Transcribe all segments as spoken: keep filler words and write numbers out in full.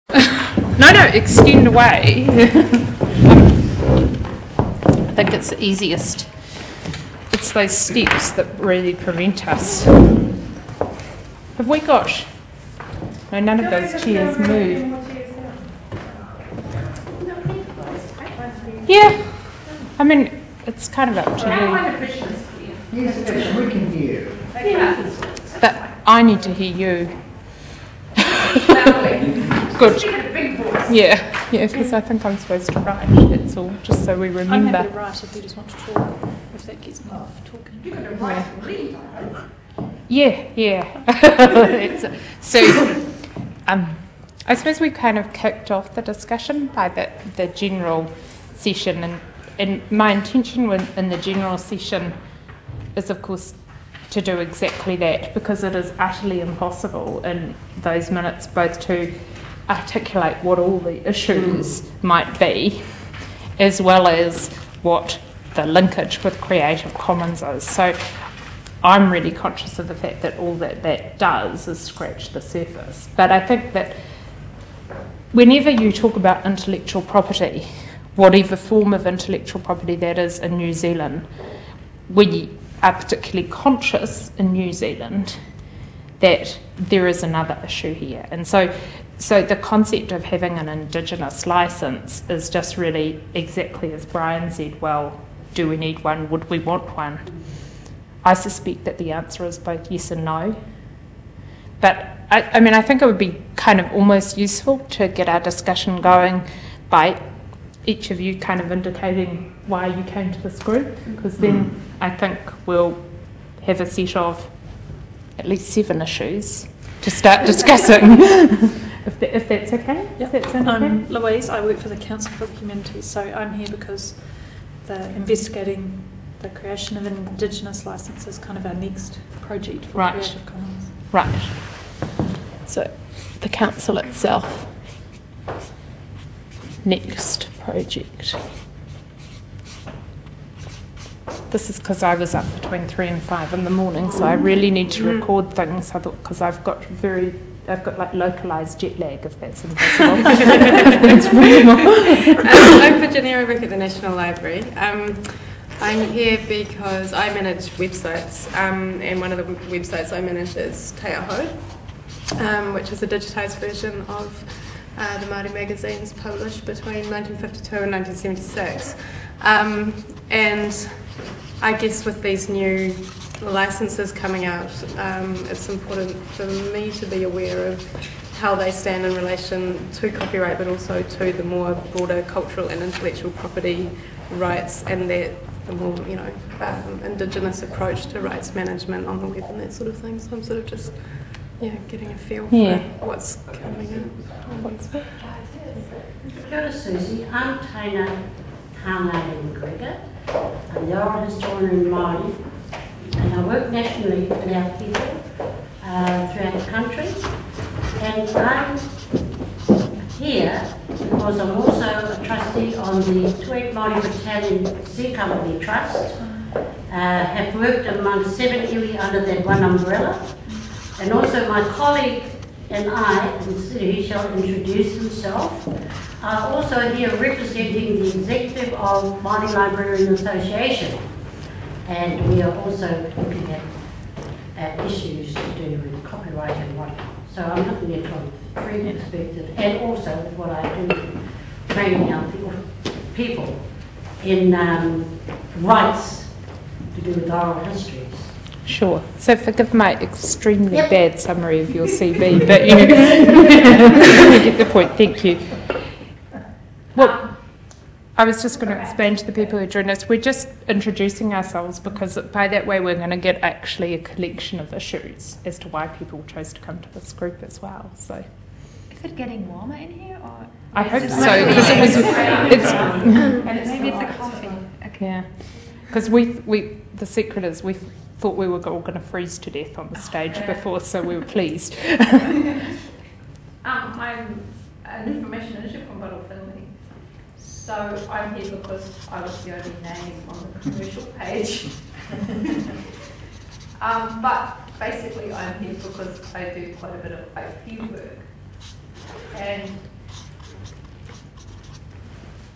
No, no, extend away. um, I think it's the easiest. It's those steps that really prevent us. Have we got... No, none of those chairs move. Yeah, I mean, it's kind of up to you. Yes, we can hear. Yeah. But I need to hear you. Good. Yeah, yeah, because I think I'm supposed to write, that's all, just so we remember. I'm happy to write if you just want to talk, if that gets me off talking. You're going to write and read. Yeah, yeah. So, um, I suppose we kind of kicked off the discussion by the, the general session, and, and my intention with, in the general session is, of course, to do exactly that, because it is utterly impossible in those minutes both to articulate what all the issues mm. might be, as well as what the linkage with Creative Commons is. So I'm really conscious of the fact that all that that does is scratch the surface. But I think that whenever you talk about intellectual property, whatever form of intellectual property that is in New Zealand, we are particularly conscious in New Zealand that there is another issue here. And so so the concept of having an Indigenous licence is just really exactly as Brian said, well, do we need one? Would we want one? I suspect that the answer is both yes and no. But, I, I mean, I think it would be kind of almost useful to get our discussion going by each of you kind of indicating why you came to this group, because then mm. I think we'll have a set of at least seven issues to start discussing, if, the, if that's okay. Yep. Does that sound okay? I'm Louise, I work for the Council for the Humanities, so I'm here because the investigating the creation of an Indigenous licence is kind of our next project for right. Creative Commons. Right. So the council itself, next project. This is because I was up between three and five in the morning, so I really need to record things. I thought because I've got very, I've got like localised jet lag, if that's impossible. That's really um, I'm Virginia. I work at the National Library. Um, I'm here because I manage websites, um, and one of the websites I manage is Te Aho, um, which is a digitised version of uh, the Māori magazines published between nineteen fifty-two and nineteen seventy-six. Um, and I guess with these new licences coming out, um, it's important for me to be aware of how they stand in relation to copyright, but also to the more broader cultural and intellectual property rights, and that the more, you know, um, Indigenous approach to rights management on the web and that sort of thing. So I'm sort of just, yeah, getting a feel yeah. for what's coming in. What's Kia ora, Susie. I'm Taina Tānei McGregor. I'm the oral historian in Māori, and I work nationally with our people uh, throughout the country. And I'm here because I'm also a trustee on the Tuareg Māori Battalion Sea Company Trust. Uh, have worked among seven iwi under that one umbrella. And also my colleague and I, and he shall introduce himself, are also here representing the executive of Māori Librarian Association. And we are also looking at, at issues to do with copyright and whatnot. So I'm looking at it from a free perspective, and also what I do, training our people, people in um, rights to do with oral histories. Sure. So forgive my extremely yep. bad summary of your C V, but you, you get the point. Thank you. Well, I was just going to explain to the people who joined us, we're just introducing ourselves because by that way we're going to get actually a collection of issues as to why people chose to come to this group as well. So, is it getting warmer in here, or I hope so, because it was. It's and it's maybe it's the coffee. Okay. Yeah, because we we the secret is we thought we were all going to freeze to death on the stage yeah. before, so we were pleased. um, I'm an information manager from Bottle Filming. So I'm here because I was the only name on the commercial page. um, but basically I'm here because I do quite a bit of I P work. And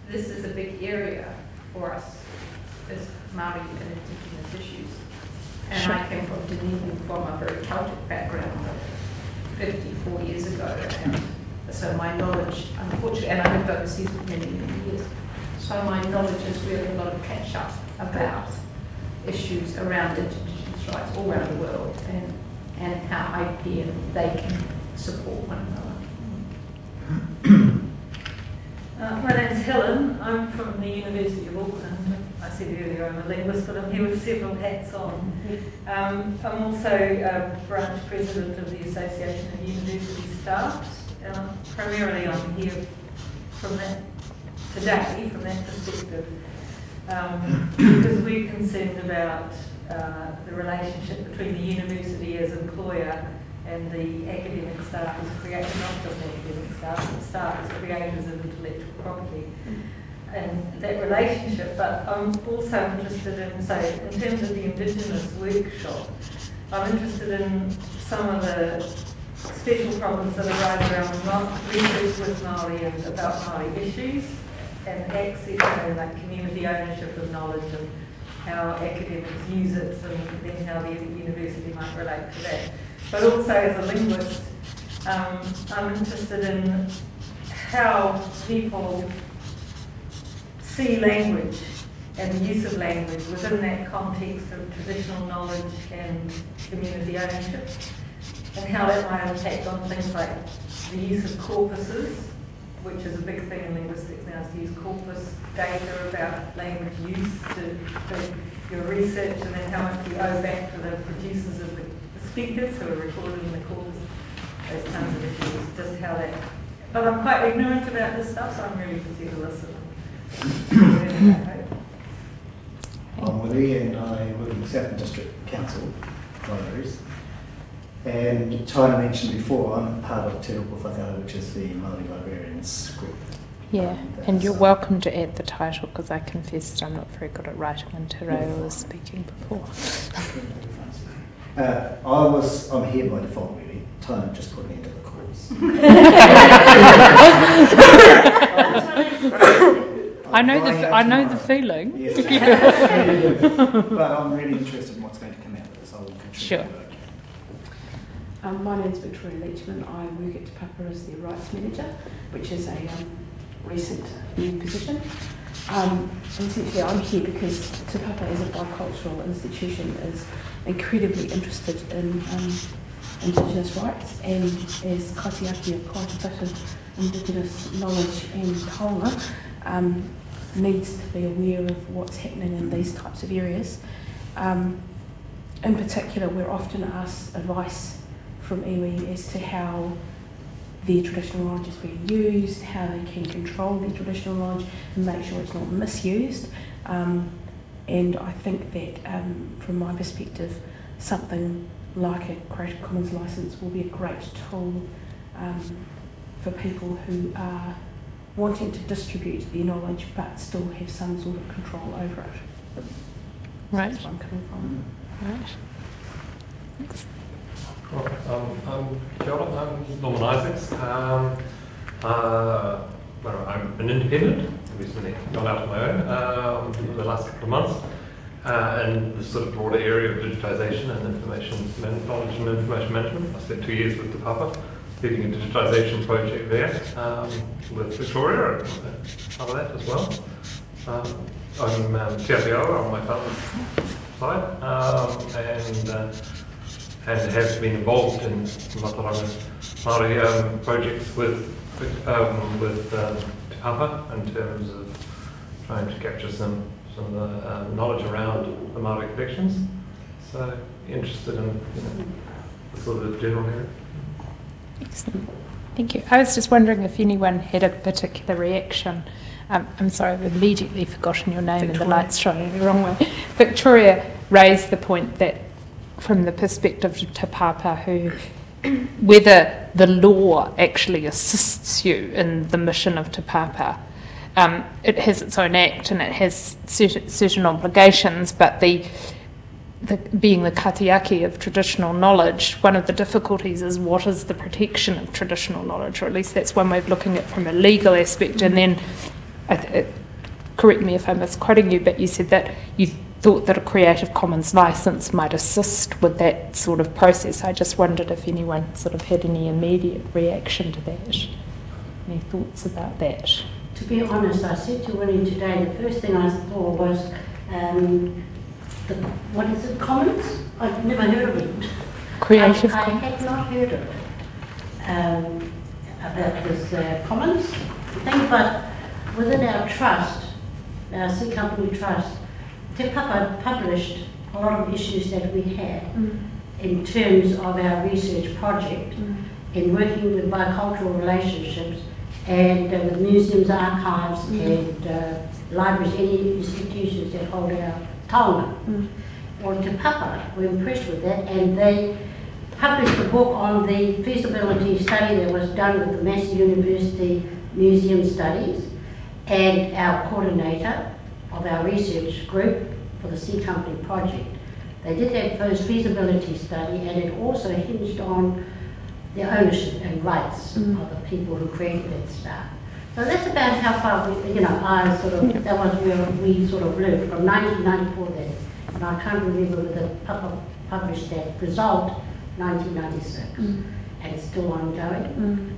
this is a big area for us as Māori and Indigenous issues. And Sure. I came from Dunedin from a very Celtic background fifty-four years ago. And so my knowledge, unfortunately, and I lived overseas for many, many years, so my knowledge is really a lot of catch up about issues around Indigenous rights all around the world and, and how I P and they can support one another. Uh, my name's Helen. I'm from the University of Auckland. I said earlier I'm a linguist, but I'm here with several hats on. Um, I'm also a branch president of the Association of University Staffs. Uh, primarily I'm here from that today, from that perspective, um, because we're concerned about uh, the relationship between the university as employer and the academic staff as creators, not just academic staff, but staff as creators of intellectual property. And that relationship, but I'm also interested in, say, in terms of the Indigenous workshop, I'm interested in some of the special problems that arise around Māori, research with Māori and about Māori issues, and access and like community ownership of knowledge and how academics use it, and then how the university might relate to that. But also as a linguist, um, I'm interested in how people see language and the use of language within that context of traditional knowledge and community ownership, and how that might impact on things like the use of corpuses, which is a big thing in linguistics now, is to use corpus data about language use to, to your research, and then how much you owe back to the producers of the, the speakers who are recorded in the corpus, those kinds of issues, just how that... But I'm quite ignorant about this stuff, so I'm really just here to listen. I'm Willie and I work in the Southern District Council Libraries. And Taina mentioned before, I'm part of Te Roko Whakaaro, which is the Māori Librarians group. Yeah, and you're welcome to add the title, because I confessed I'm not very good at writing and Te Reo was speaking before. Uh, I was, I'm here by default really. Taina just put me into the course. I know the I know the feeling. Yes. But I'm really interested in what's going to come out of this. I will contribute. Sure. Um, my name is Victoria Leachman. I work at Te Papa as the Rights Manager, which is a um, recent new position. Um, and essentially I'm here because Te Papa as a bicultural institution is incredibly interested in um, Indigenous rights, and as kaitiaki of quite a bit of Indigenous knowledge and taonga, um, needs to be aware of what's happening in these types of areas. Um, in particular, we're often asked advice from iwi as to how their traditional knowledge is being used, how they can control their traditional knowledge and make sure it's not misused. Um, and I think that, um, from my perspective, something like a Creative Commons licence will be a great tool um, for people who are wanting to distribute their knowledge but still have some sort of control over it. Right. That's where I'm coming from. Right. Thanks. Cool. Um, I'm Kia ora, I'm Norman Isaacs. Um, uh, well, I'm an independent, recently gone out on my own um, in the last couple of months, uh, and the sort of broader area of digitisation and information man- knowledge and information management. I spent two years with Te Papa, leading a digitisation project there um, with Victoria, and part of that as well. Um, I'm um, Te Aotearoa on my father's side, um, and uh, and have been involved in Mātauranga Māori um, projects with um, with um, Te Papa in terms of trying to capture some some of the um, knowledge around the Māori collections. So interested in you know, the sort of general area. Excellent. Thank you. I was just wondering if anyone had a particular reaction. Um, I'm sorry, I've immediately forgotten your name Victoria. and the light's shining the wrong way. Victoria raised the point that from the perspective of Te Papa, who, whether the law actually assists you in the mission of Te Papa, um, it has its own act and it has certain, certain obligations, but the The, being the katiaki of traditional knowledge, one of the difficulties is what is the protection of traditional knowledge, or at least that's one way of looking at it from a legal aspect. And then I th- correct me if I'm misquoting you, but you said that you thought that a Creative Commons license might assist with that sort of process. I just wondered if anyone sort of had any immediate reaction to that. Any thoughts about that? To be honest, I said to Willie today, the first thing I saw was, um, the, what is it, Commons? I've never heard of it. Creative I, I Commons? had not heard of it, um, about this uh, Commons. The thing about, within our trust, our Sea Company Trust, Te Papa published a lot of issues that we had mm. in terms of our research project, mm. in working with bicultural relationships and uh, with museums, archives mm. and uh, libraries, any institutions that hold our taonga. Mm. Well, Te Papa were impressed with that, and they published a book on the feasibility study that was done with the Massey University Museum Studies, and our coordinator of our research group for the Sea Company project. They did that first feasibility study, and it also hinged on the ownership and rights mm. of the people who created that stuff. So that's about how far we, you know, I sort of, yeah. that was where we sort of lived from nineteen ninety-four then, and I can't remember whether Papa published that result nineteen ninety-six, mm. and it's still ongoing. Mm.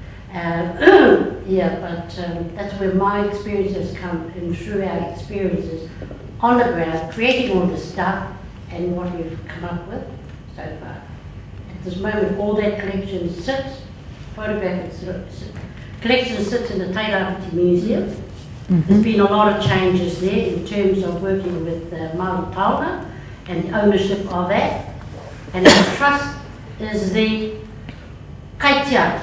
Uh, yeah, but um, that's where my experiences come in, through our experiences on the ground, creating all this stuff and what we've come up with so far. At this moment, all that collection sits, photographic collection sits in the Te Rāwhiti Museum. Mm-hmm. There's been a lot of changes there in terms of working with uh, Māori taonga and the ownership of that. And our trust is the kaitiaki,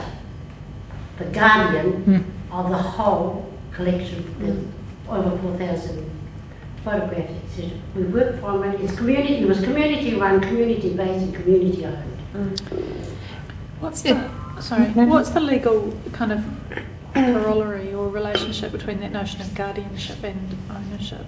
the guardian mm. of the whole collection, mm. over four thousand photographs, et cetera. We work from it. It's community. It was community run, community based, and community owned. Mm. What's the sorry? What's the legal kind of corollary or relationship between that notion of guardianship and ownership?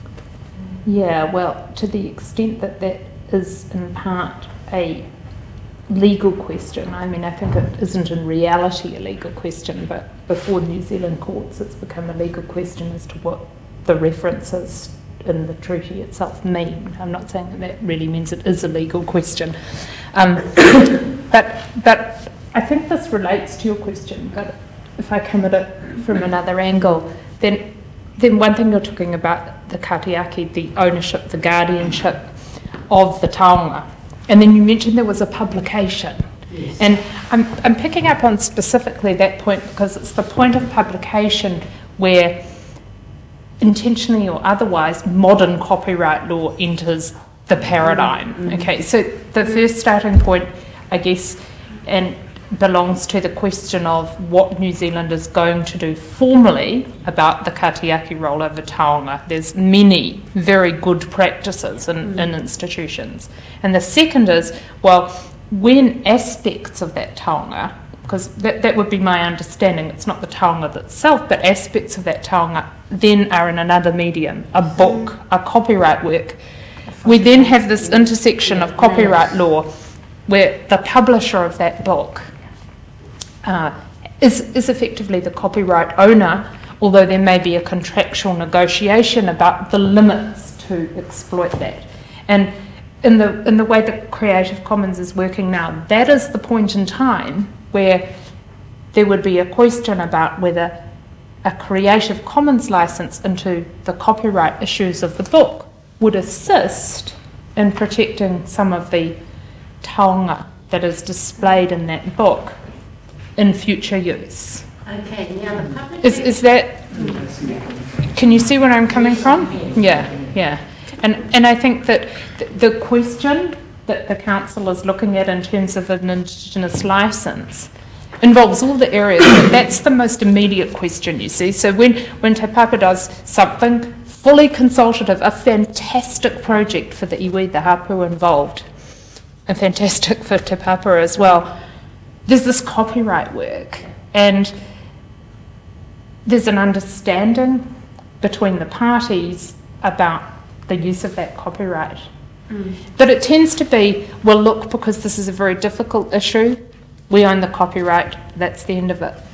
Yeah, well, to the extent that that is in part a legal question. I mean, I think it isn't in reality a legal question, but before New Zealand courts it's become a legal question as to what the references in the treaty itself mean. I'm not saying that that really means it is a legal question. Um, but, but I think this relates to your question, but if I come at it from another angle, then, then one thing you're talking about, the katiaki, the ownership, the guardianship of the taonga. And then you mentioned there was a publication. Yes. And I'm, I'm picking up on specifically that point because it's the point of publication where intentionally or otherwise modern copyright law enters the paradigm. Mm-hmm. Okay, so the first starting point, I guess, and belongs to the question of what New Zealand is going to do formally about the katiaki role over taonga. There's many very good practices in, mm. in institutions. And the second is, well, when aspects of that taonga, because that, that would be my understanding, it's not the taonga itself, but aspects of that taonga then are in another medium, a book, a copyright work. We then have this intersection of copyright law where the publisher of that book Uh, is, is effectively the copyright owner, although there may be a contractual negotiation about the limits to exploit that. And in the in the way that Creative Commons is working now, that is the point in time where there would be a question about whether a Creative Commons license into the copyright issues of the book would assist in protecting some of the taonga that is displayed in that book in future use. Okay, now the public... Is, is that... Can you see where I'm coming from? Yeah, yeah. And and I think that th- the question that the council is looking at in terms of an Indigenous licence involves all the areas, but that's the most immediate question, you see. So when, when Te Papa does something fully consultative, a fantastic project for the iwi, the hapu involved, and fantastic for Te Papa as well, there's this copyright work, and there's an understanding between the parties about the use of that copyright. Mm. But it tends to be, well, look, because this is a very difficult issue, we own the copyright, that's the end of it.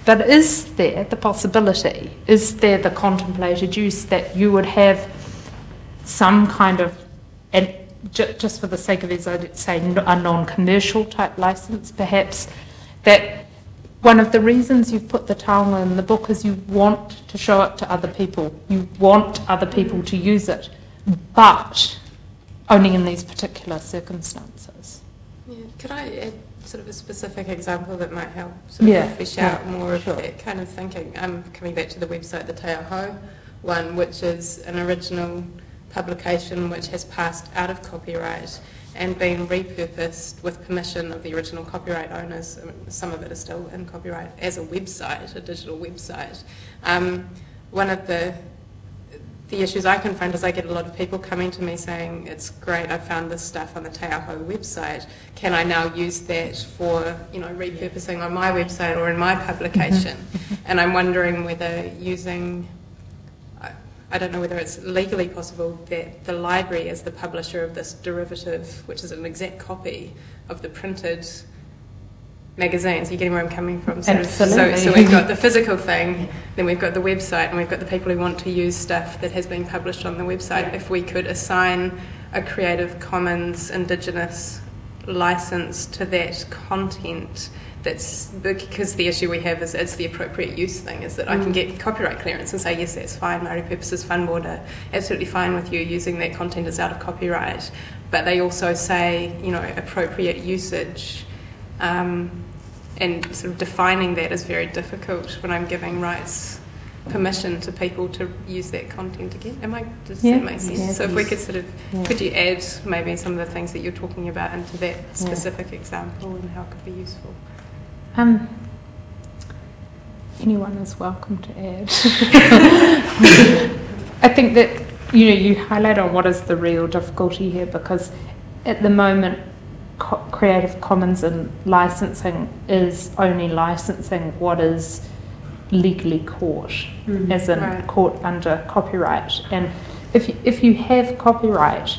But is there the possibility, is there the contemplated use that you would have some kind of, and j- just for the sake of this, I'd say a non-commercial type license, perhaps, that one of the reasons you've put the taonga in the book is you want to show it to other people, you want other people to use it, but only in these particular circumstances. Yeah. Could I add sort of a specific example that might help sort of Yeah, flesh yeah, out more sure. of that kind of thinking? I'm coming back to the website, the Te Aho one, which is an original publication which has passed out of copyright and been repurposed with permission of the original copyright owners. I mean, some of it is still in copyright as a website, a digital website. Um, one of the the issues I confront is I get a lot of people coming to me saying, it's great, I found this stuff on the Te Aho website. Can I now use that for, you know, repurposing on my website or in my publication? Mm-hmm. And I'm wondering whether using, I, I don't know whether it's legally possible that the library is the publisher of this derivative, which is an exact copy of the printed magazines. Are you getting where I'm coming from? So, so, so we've got the physical thing, then we've got the website, and we've got the people who want to use stuff that has been published on the website. Yeah. If we could assign a Creative Commons Indigenous license to that content, that's because the issue we have is it's the appropriate use thing, is that mm. I can get copyright clearance and say, yes, that's fine, Māori Purposes Fund Board are absolutely fine with you using that content as out of copyright. But they also say, you know, appropriate usage. Um, and sort of defining that is very difficult when I'm giving rights permission to people to use that content again. Am I, does yeah. that make sense? Yeah, so if we could sort of, yeah. could you add maybe some of the things that you're talking about into that specific yeah. example and how it could be useful? Um, anyone is welcome to add. I think that, you know, you highlight on what is the real difficulty here, because at the moment, Co- Creative Commons and licensing is only licensing what is legally caught, mm-hmm. as in right. caught under copyright. And if you, if you have copyright,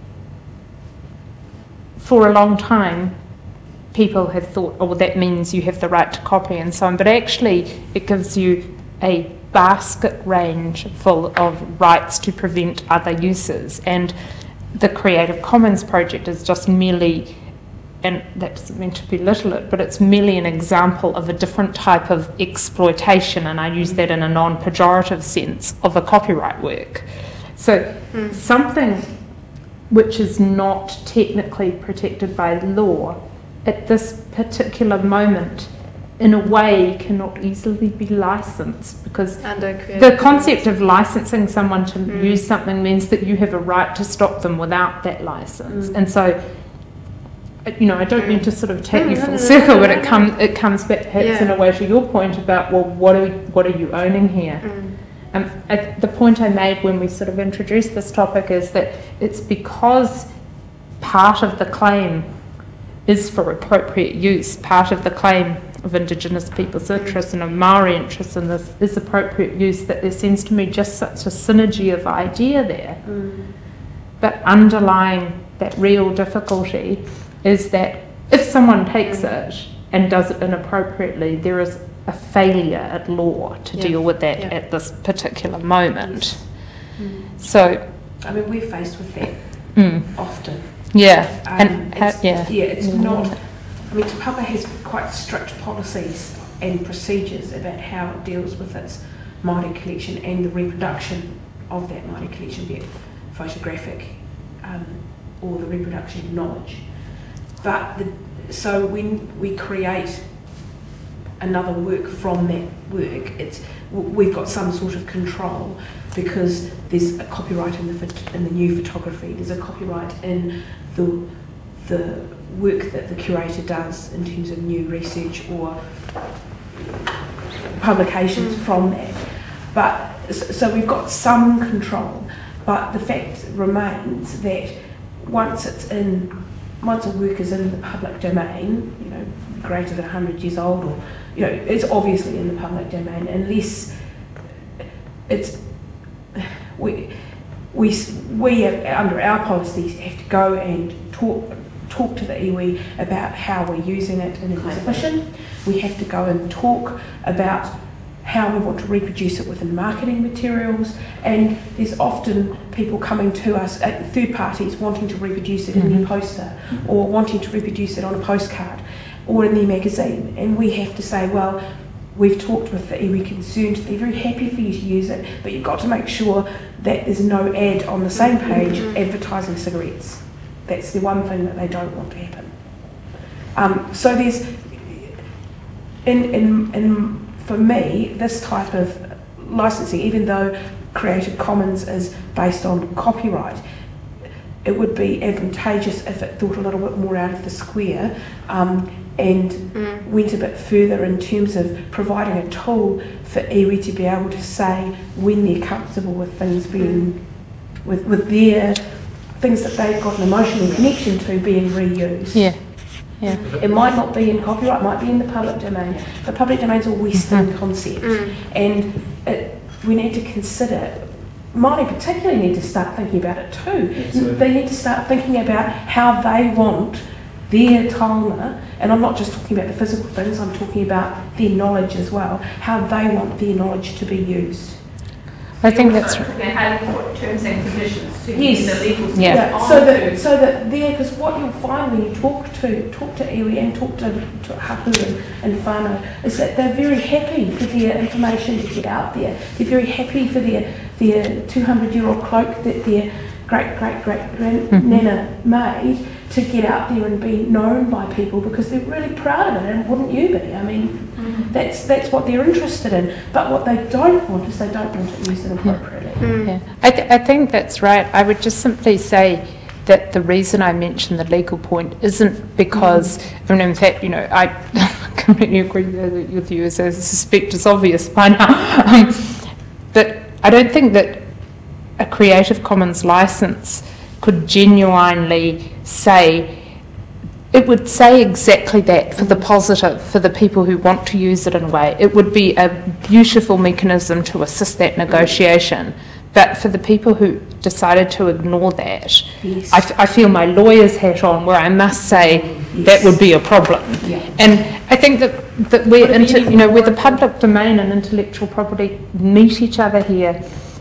for a long time, people have thought, oh, well, that means you have the right to copy and so on. But actually, it gives you a basket range full of rights to prevent other uses. And the Creative Commons project is just merely, and that doesn't mean to belittle it, but it's merely an example of a different type of exploitation, and I use that in a non-pejorative sense, of a copyright work. So mm. something which is not technically protected by law at this particular moment, in a way, cannot easily be licensed, because the concept of licensing someone to mm. use something means that you have a right to stop them without that license. Mm. And so, you know, I don't mean to sort of take you full circle, but it comes it comes back perhaps yeah. in a way to your point about, well, what are what are you owning here? Mm. Um, I, the point I made when we sort of introduced this topic is that it's because part of the claim is for appropriate use, part of the claim of Indigenous people's interests and of Māori interests in this is appropriate use, that there seems to me just such a synergy of idea there. Mm. But underlying that real difficulty is that if someone takes it and does it inappropriately, there is a failure at law to yeah. deal with that yeah. at this particular moment. Yes. Mm. So, I mean, we're faced with that mm. often. Yeah, um, and it's, yeah, yeah, it's mm. not. I mean, Te Papa has quite strict policies and procedures about how it deals with its Māori collection and the reproduction of that Māori collection, be it photographic um, or the reproduction of knowledge. But the, so when we create another work from that work, it's we've got some sort of control, because there's a copyright in the in the new photography. There's a copyright in the the work that the curator does in terms of new research or publications mm. from that. But so we've got some control. But the fact remains that once it's in. Once a work is in the public domain, you know, greater than one hundred years old, or, you know, it's obviously in the public domain, unless it's, we, we, we have, under our policies, have to go and talk, talk to the iwi about how we're using it in exhibition. We have to go and talk about how we want to reproduce it within marketing materials, and there's often people coming to us, uh, third parties wanting to reproduce it in Mm-hmm. their poster, or wanting to reproduce it on a postcard or in their magazine, and we have to say, well, we've talked with the iwi concerned, they're very happy for you to use it, but you've got to make sure that there's no ad on the same page advertising cigarettes. That's the one thing that they don't want to happen. Um, so there's, in, in, in for me, this type of licensing, even though Creative Commons is based on copyright, it would be advantageous if it thought a little bit more out of the square um, and mm. went a bit further in terms of providing a tool for iwi to be able to say when they're comfortable with things being, mm. with, with their things that they've got an emotional connection to being reused. Yeah. Yeah. It might not be in copyright, it might be in the public domain. The public domain is a Western mm-hmm. concept, mm. and it, we need to consider, Māori particularly need to start thinking about it too. Absolutely. They need to start thinking about how they want their taonga, and I'm not just talking about the physical things, I'm talking about their knowledge as well, how they want their knowledge to be used. I think that's right. How do you put terms and conditions to yes. the legal yeah. yeah. So that so that there, because what you'll find when you talk to talk to iwi and talk to, to hapu and, and whānau is that they're very happy for their information to get out there. They're very happy for their their two hundred year old cloak that their great great great grand mm-hmm. nana made to get out there and be known by people because they're really proud of it, and wouldn't you be? I mean, mm-hmm. that's that's what they're interested in. But what they don't want is they don't want it used inappropriately. Mm. Yeah, I, th- I think that's right. I would just simply say that the reason I mentioned the legal point isn't because, mm. and in fact, you know, I completely agree with you, as I suspect is obvious by now. Um, but I don't think that a Creative Commons license could genuinely say, it would say exactly that for the positive, for the people who want to use it in a way. It would be a beautiful mechanism to assist that negotiation. But for the people who decided to ignore that, yes. I, f- I feel my lawyer's hat on, where I must say yes. that would be a problem. Yeah. And I think that, that we're inter- you know, where the public domain and intellectual property meet each other here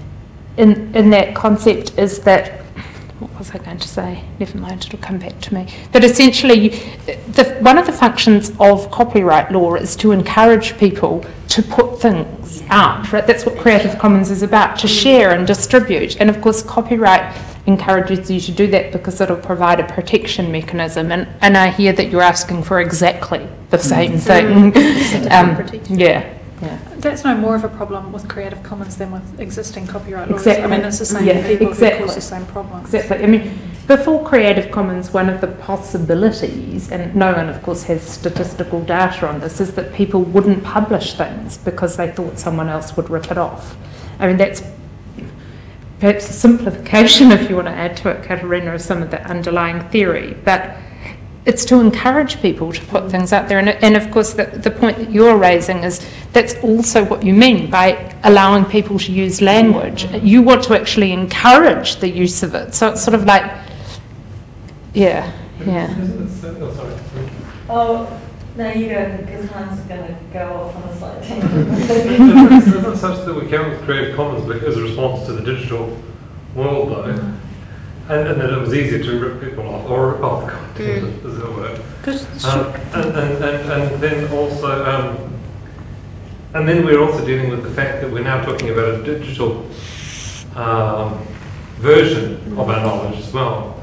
in in that concept is that, what was I going to say? Never mind, it'll come back to me. But essentially, the, one of the functions of copyright law is to encourage people to put things out, right? That's what Creative Commons is about, to share and distribute. And of course, copyright encourages you to do that because it'll provide a protection mechanism. And, and I hear that you're asking for exactly the same thing. um, yeah. Yeah. That's no more of a problem with Creative Commons than with existing copyright laws. Exactly. I mean, it's the same yeah, people exactly. who cause the same problems. Exactly. I mean, before Creative Commons, one of the possibilities, and no one, of course, has statistical data on this, is that people wouldn't publish things because they thought someone else would rip it off. I mean, that's perhaps a simplification, if you want to add to it, Katerina, of some of the underlying theory. But it's to encourage people to put things out there. And, and of course, the, the point that you're raising is that's also what you mean by allowing people to use language. You want to actually encourage the use of it. So it's sort of like, yeah, yeah. Oh, sorry. Oh, no, you go, because Hans is going to go off on a slight tangent. It's not such that we came with Creative Commons as a response to the digital world, though. Mm-hmm. And, and that it was easier to rip people off, or rip off the content, mm. as it were. Um, and, and, and, and then also, um, and then we're also dealing with the fact that we're now talking about a digital um, version mm. of our knowledge as well.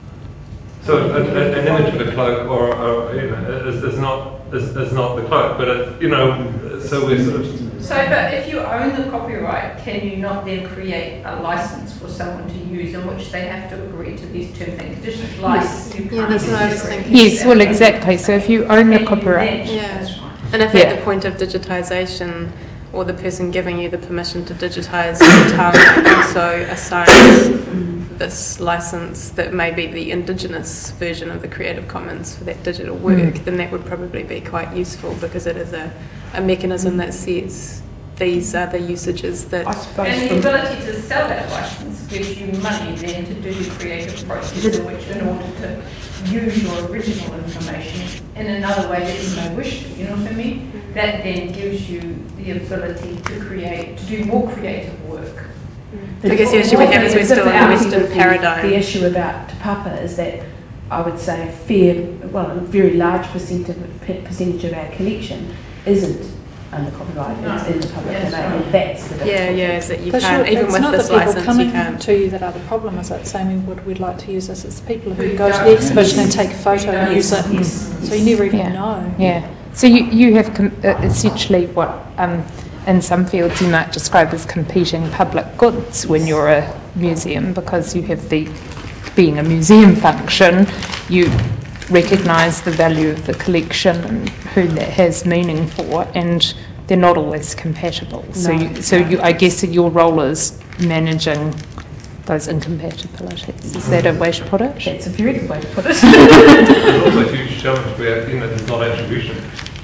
So a, a, an image of a cloak, or, or you know, is, is not is, is not the cloak, but it, you know, so we're sort of. So, but if you own the copyright, can you not then create a license for someone to use in which they have to agree to these terms and conditions? Like, yes. you yeah, that's what I was thinking. Yes, well, exactly. So if you own the copyright, yeah. And if yeah. at the point of digitisation, or the person giving you the permission to digitise the taonga also assigns this license that may be the indigenous version of the Creative Commons for that digital work, mm. then that would probably be quite useful because it is a, a mechanism that says these are the usages that... And the ability to sell that license gives you money then to do the creative process in which in order to use your original information in another way that you may wish to, you know what I mean? That then gives you the ability to create, to do more creative work. I guess the issue we have is we're still in the Western paradigm. The issue about Te Papa is that I would say a fair, well, a very large percent of, percentage of our collection isn't under copyright, No. it's in the public Yes, domain, right. and that's the difficulty. Yeah, yeah, is that you But can't, sure, even it's with not this the people license, coming you can't. to you that are the problem, is it? Saying we would, we'd like to use this. It's the people who Who go to don't. the exhibition and take a photo and use it. Yes. So you never even Yeah. know. Yeah. So you, you have com- uh, essentially what um, in some fields you might describe as competing public goods when you're a museum, because you have the, being a museum function, you recognise the value of the collection and who that has meaning for, and they're not always compatible. So, No. you, so you, I guess that your role is managing those incompatibilities. Is that a way to put it? That's a very good way to put it. There's also a huge challenge where, you know, there's not attribution.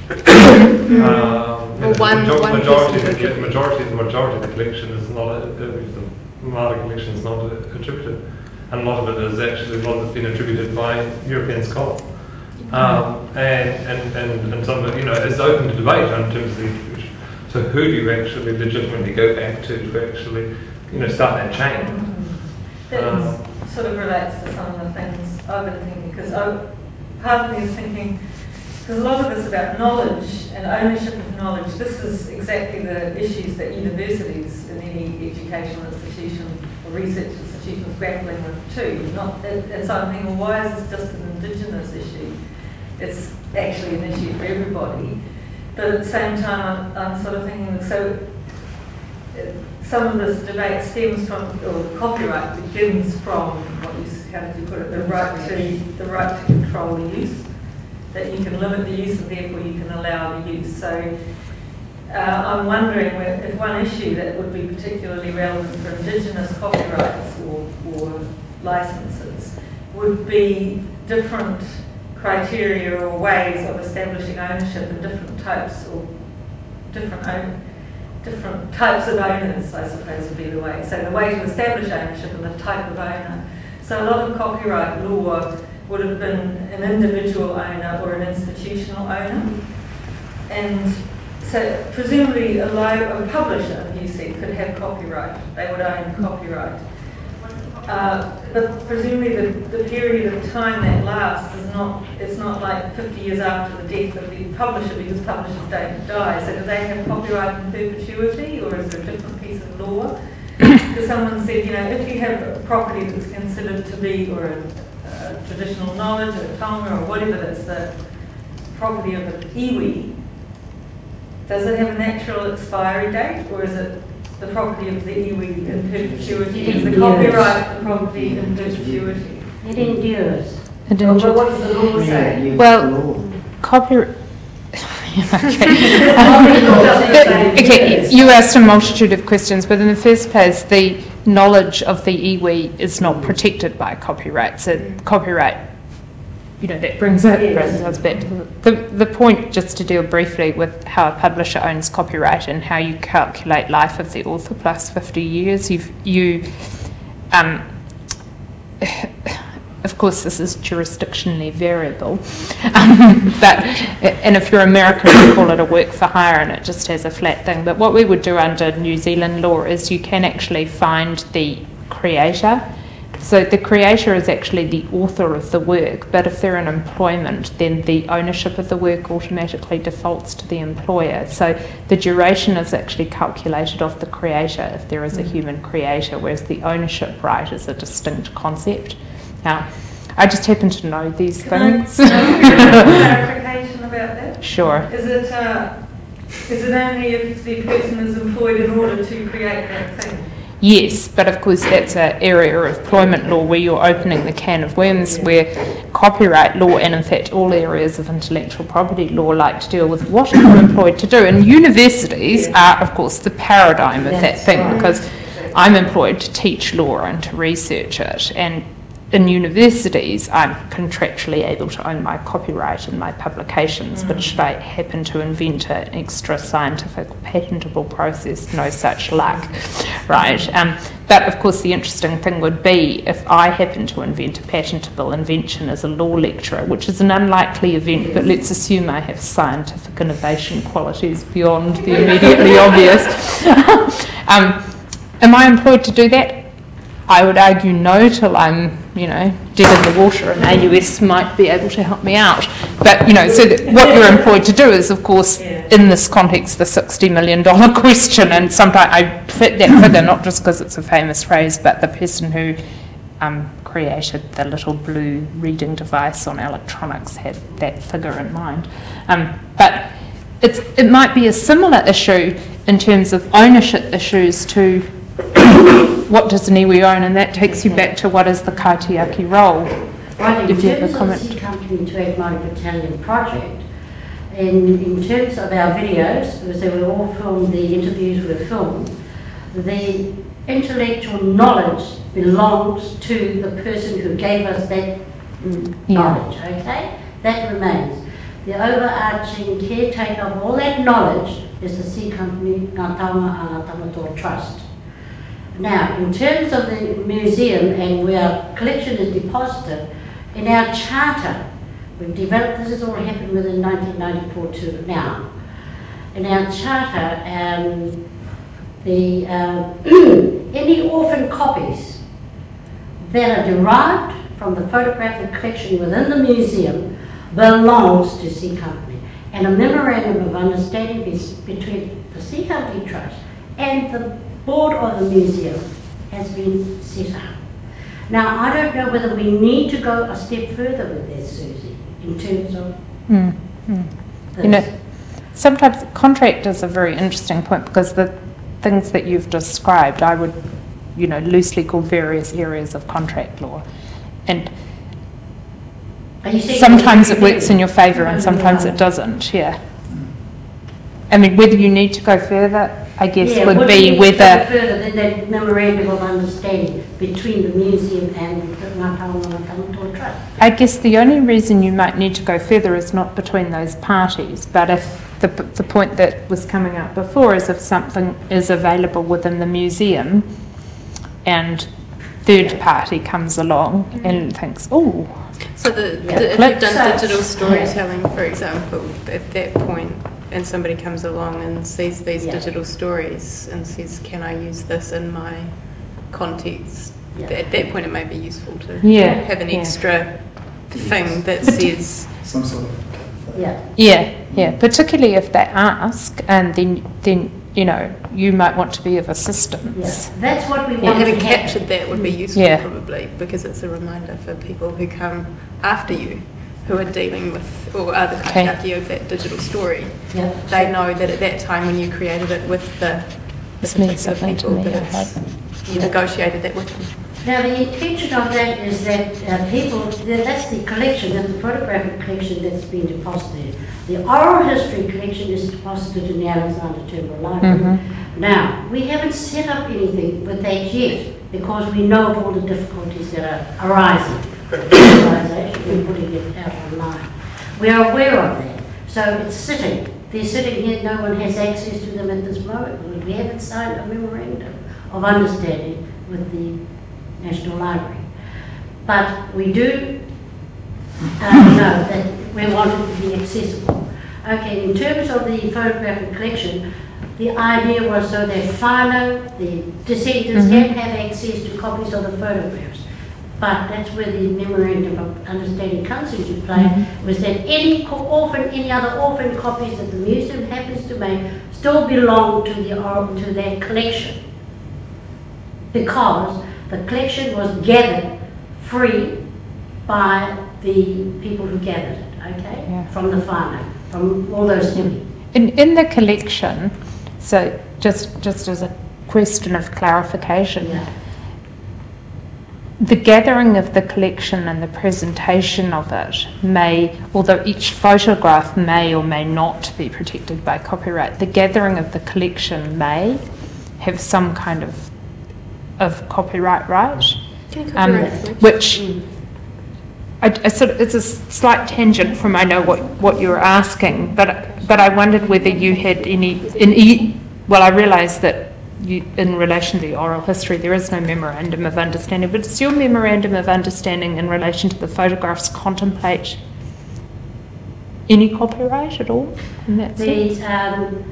um, Well, you know, one- major- one majority, person of the, could- majority, the majority of the collection is not, a, the Māori collection is not attributed, and a lot of it is actually a lot that's been attributed by European scholars. Um, and, and, and, and some of it, you know, is open to debate in terms of the attribution. So who do you actually legitimately go back to to actually, you know, start that chain? That Um, sort of relates to some of the things I've been thinking, because I, part of me is thinking, because a lot of this about knowledge and ownership of knowledge, this is exactly the issues that universities in any educational institution or research institution is grappling with too. Not, and and so I'm thinking, well, why is this just an Indigenous issue? It's actually an issue for everybody. But at the same time, I'm, I'm sort of thinking, so uh, some of this debate stems from, or copyright begins from, what you, how did you put it, the right to the right to control the use, that you can limit the use and therefore you can allow the use. So uh, I'm wondering where, if one issue that would be particularly relevant for Indigenous copyrights or, or licenses would be different criteria or ways of establishing ownership and different types or different own, different types of owners, I suppose would be the way. So the way to establish ownership and the type of owner. So a lot of copyright law would have been an individual owner or an institutional owner. And so presumably a, li- a publisher, you see, could have copyright. They would own copyright. Uh, but presumably the, the period of time that lasts is not, it's not like fifty years after the death of the publisher, because publishers don't die. So do they have copyright in perpetuity, or is there a different piece of law? Because someone said, you know, if you have a property that's considered to be, or a, a traditional knowledge, or a tonga, or whatever that's the property of the iwi, does it have a natural expiry date, or is it the property of the iwi in perpetuity? Is the copyright the property in perpetuity? It endures. And Oh, in- but what does the law say? Yeah, Well, the law. copyright. okay. Okay, you asked a multitude of questions, but in the first place, the knowledge of the iwi is not protected by copyright. So copyright, you know, that brings it brings us back to the, the the point. Just to deal briefly with how a publisher owns copyright and how you calculate life of the author plus fifty years. You've you. Um, Of course, this is jurisdictionally variable, um, but and if you're American, you call it a work for hire, and it just has a flat thing. But what we would do under New Zealand law is you can actually find the creator. So the creator is actually the author of the work, but if they're in employment, then the ownership of the work automatically defaults to the employer. So the duration is actually calculated off the creator if there is a human creator, whereas the ownership right is a distinct concept. Now, I just happen to know these Can things. I, can I get clarification about that? Sure. Is it uh, is it only if the person is employed in order to create that thing? Yes, but of course that's an area of employment law where you're opening the can of worms, where copyright law and in fact all areas of intellectual property law like to deal with what are you employed to do. And universities are of course the paradigm of that thing, because I'm employed to teach law and to research it, and in universities, I'm contractually able to own my copyright in my publications, mm. but should I happen to invent an extra scientific patentable process, no such luck, right? Um, but of course the interesting thing would be if I happen to invent a patentable invention as a law lecturer, which is an unlikely event, but let's assume I have scientific innovation qualities beyond the immediately obvious. um, am I employed to do that? I would argue no till I'm, you know, dead in the water, and A U S might be able to help me out. But, you know, so that what you're employed to do is, of course, in this context, the sixty million dollars question. And sometimes I fit that figure, not just because it's a famous phrase, but the person who um, created the little blue reading device on electronics had that figure in mind. Um, but it's, it might be a similar issue in terms of ownership issues to what does Niue own, and that takes you back to what is the kaitiaki role. Right, in if you have terms a of comment. the Sea Company to Aid Māori Battalion project, in, in terms of our videos, because they were all filmed, the interviews were filmed, the intellectual knowledge belongs to the person who gave us that mm, Yeah. knowledge, okay? That remains. The overarching caretaker of all that knowledge is the Sea Company Ngā Taonga Tamato Trust. Now, in terms of the museum and where our collection is deposited, in our charter, we've developed, this has all happened within nineteen ninety-four to now. In our charter, um, the uh, any orphan copies that are derived from the photographic collection within the museum belongs to Sea Company. And a memorandum of understanding is between the Sea Company Trust and the board of the museum has been set up. Now, I don't know whether we need to go a step further with this, Susie, in terms of Mm, mm. this. You know, sometimes contract is a very interesting point because the things that you've described, I would, you know, loosely call various areas of contract law. And Are you saying sometimes it we- works in your favour and sometimes it doesn't, yeah. I mean, whether you need to go further, I guess, Yeah, would what do be you whether... go further than that memorandum of understanding between the museum and the Ngā Taonga Tamato Trust? I guess the only reason you might need to go further is not between those parties, but if the, the point that was coming up before is if something is available within the museum and third party comes along mm-hmm. and thinks, oh... So the, Yeah. the, if Let- you've done So- digital storytelling, for example, at that point, and somebody comes along and sees these Yeah. digital stories and says, can I use this in my context? Yeah. At that point it may be useful to Yeah, have an yeah. extra thing that says, Some sort of. Yeah. Yeah, yeah, particularly if they ask, and then, then you know, you might want to be of assistance. Yeah. That's what we yeah, want having to have. captured that would be useful Yeah. probably, because it's a reminder for people who come after you, who are dealing with, or are the Okay. kaitiaki of that digital story. Yeah. They know that at that time when you created it with the, the This means particular something to people me, that I it's, hope. you negotiated that with them. Now, the intention of that is that uh, people, that- that's the collection, that's the photographic collection that's been deposited. The oral history collection is deposited in the Alexander Turnbull Library. Mm-hmm. Now, we haven't set up anything with that yet because we know of all the difficulties that are arising with digitalisation and putting it out online. We are aware of that. So it's sitting. They're sitting here, no one has access to them at this moment. We haven't signed a memorandum of understanding with the National Library. But we do uh, know that we want it to be accessible. Okay, in terms of the photographic collection, the idea was so that whānau, the descendants, Mhm. can have access to copies of the photographs. But that's where the memorandum of understanding comes into play, Mhm. was that any co- orphan, any other orphan copies that the museum happens to make still belong to the or- to their collection, because the collection was gathered free by the people who gathered it, okay? Yeah. From the whānau, from all those things. In, in the collection, so just just as a question of clarification, Yeah. the gathering of the collection and the presentation of it may, although each photograph may or may not be protected by copyright, the gathering of the collection may have some kind of of copyright right. um, which I, I sort of, it's a slight tangent from I know what, what you were asking, but but I wondered whether you had any in e, well I realise that you, in relation to the oral history there is no memorandum of understanding, but does your memorandum of understanding in relation to the photographs contemplate any copyright at all in that sense? Um,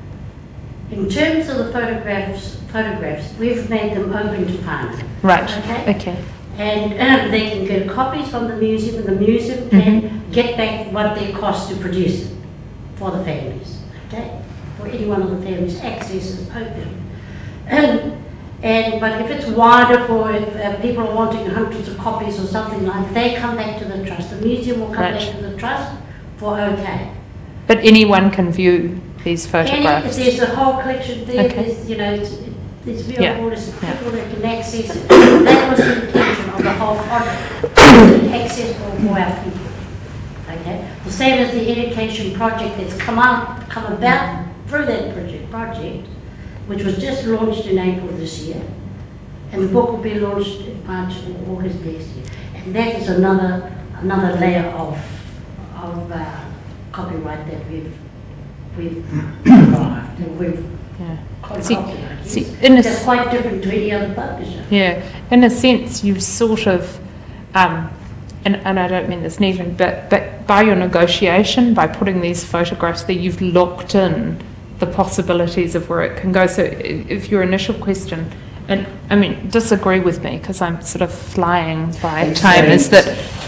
in terms of the photographs, photographs, we've made them open to whānau. Right. Okay. Okay. And uh, they can get copies from the museum, and the museum can mm-hmm. get back what they cost to produce it for the families. Okay. For any one of the families, access is open. Um, and but if it's wider for if uh, people are wanting hundreds of copies or something like, they come back to the trust. The museum will come right. back to the trust for okay. But anyone can view these photographs. Any, there's a whole collection there. Okay. There's, you know, it's, there's viewable. Yeah. There's people Yeah. that can access it. That was the intention of the whole project, accessible for our people. Okay. The same as the education project that's come out, come about through that project, project, which was just launched in April this year, and the book will be launched in March or August next year. And that is another another layer of of uh, copyright that we've we've derived and we've yeah. See, see, in a That's quite different to any other publisher. Yeah, in a sense, you've sort of, um, and, and I don't mean this neatly, but, but by your negotiation, by putting these photographs there, you've locked in the possibilities of where it can go. So if your initial question, and I mean, disagree with me because I'm sort of flying by time, is that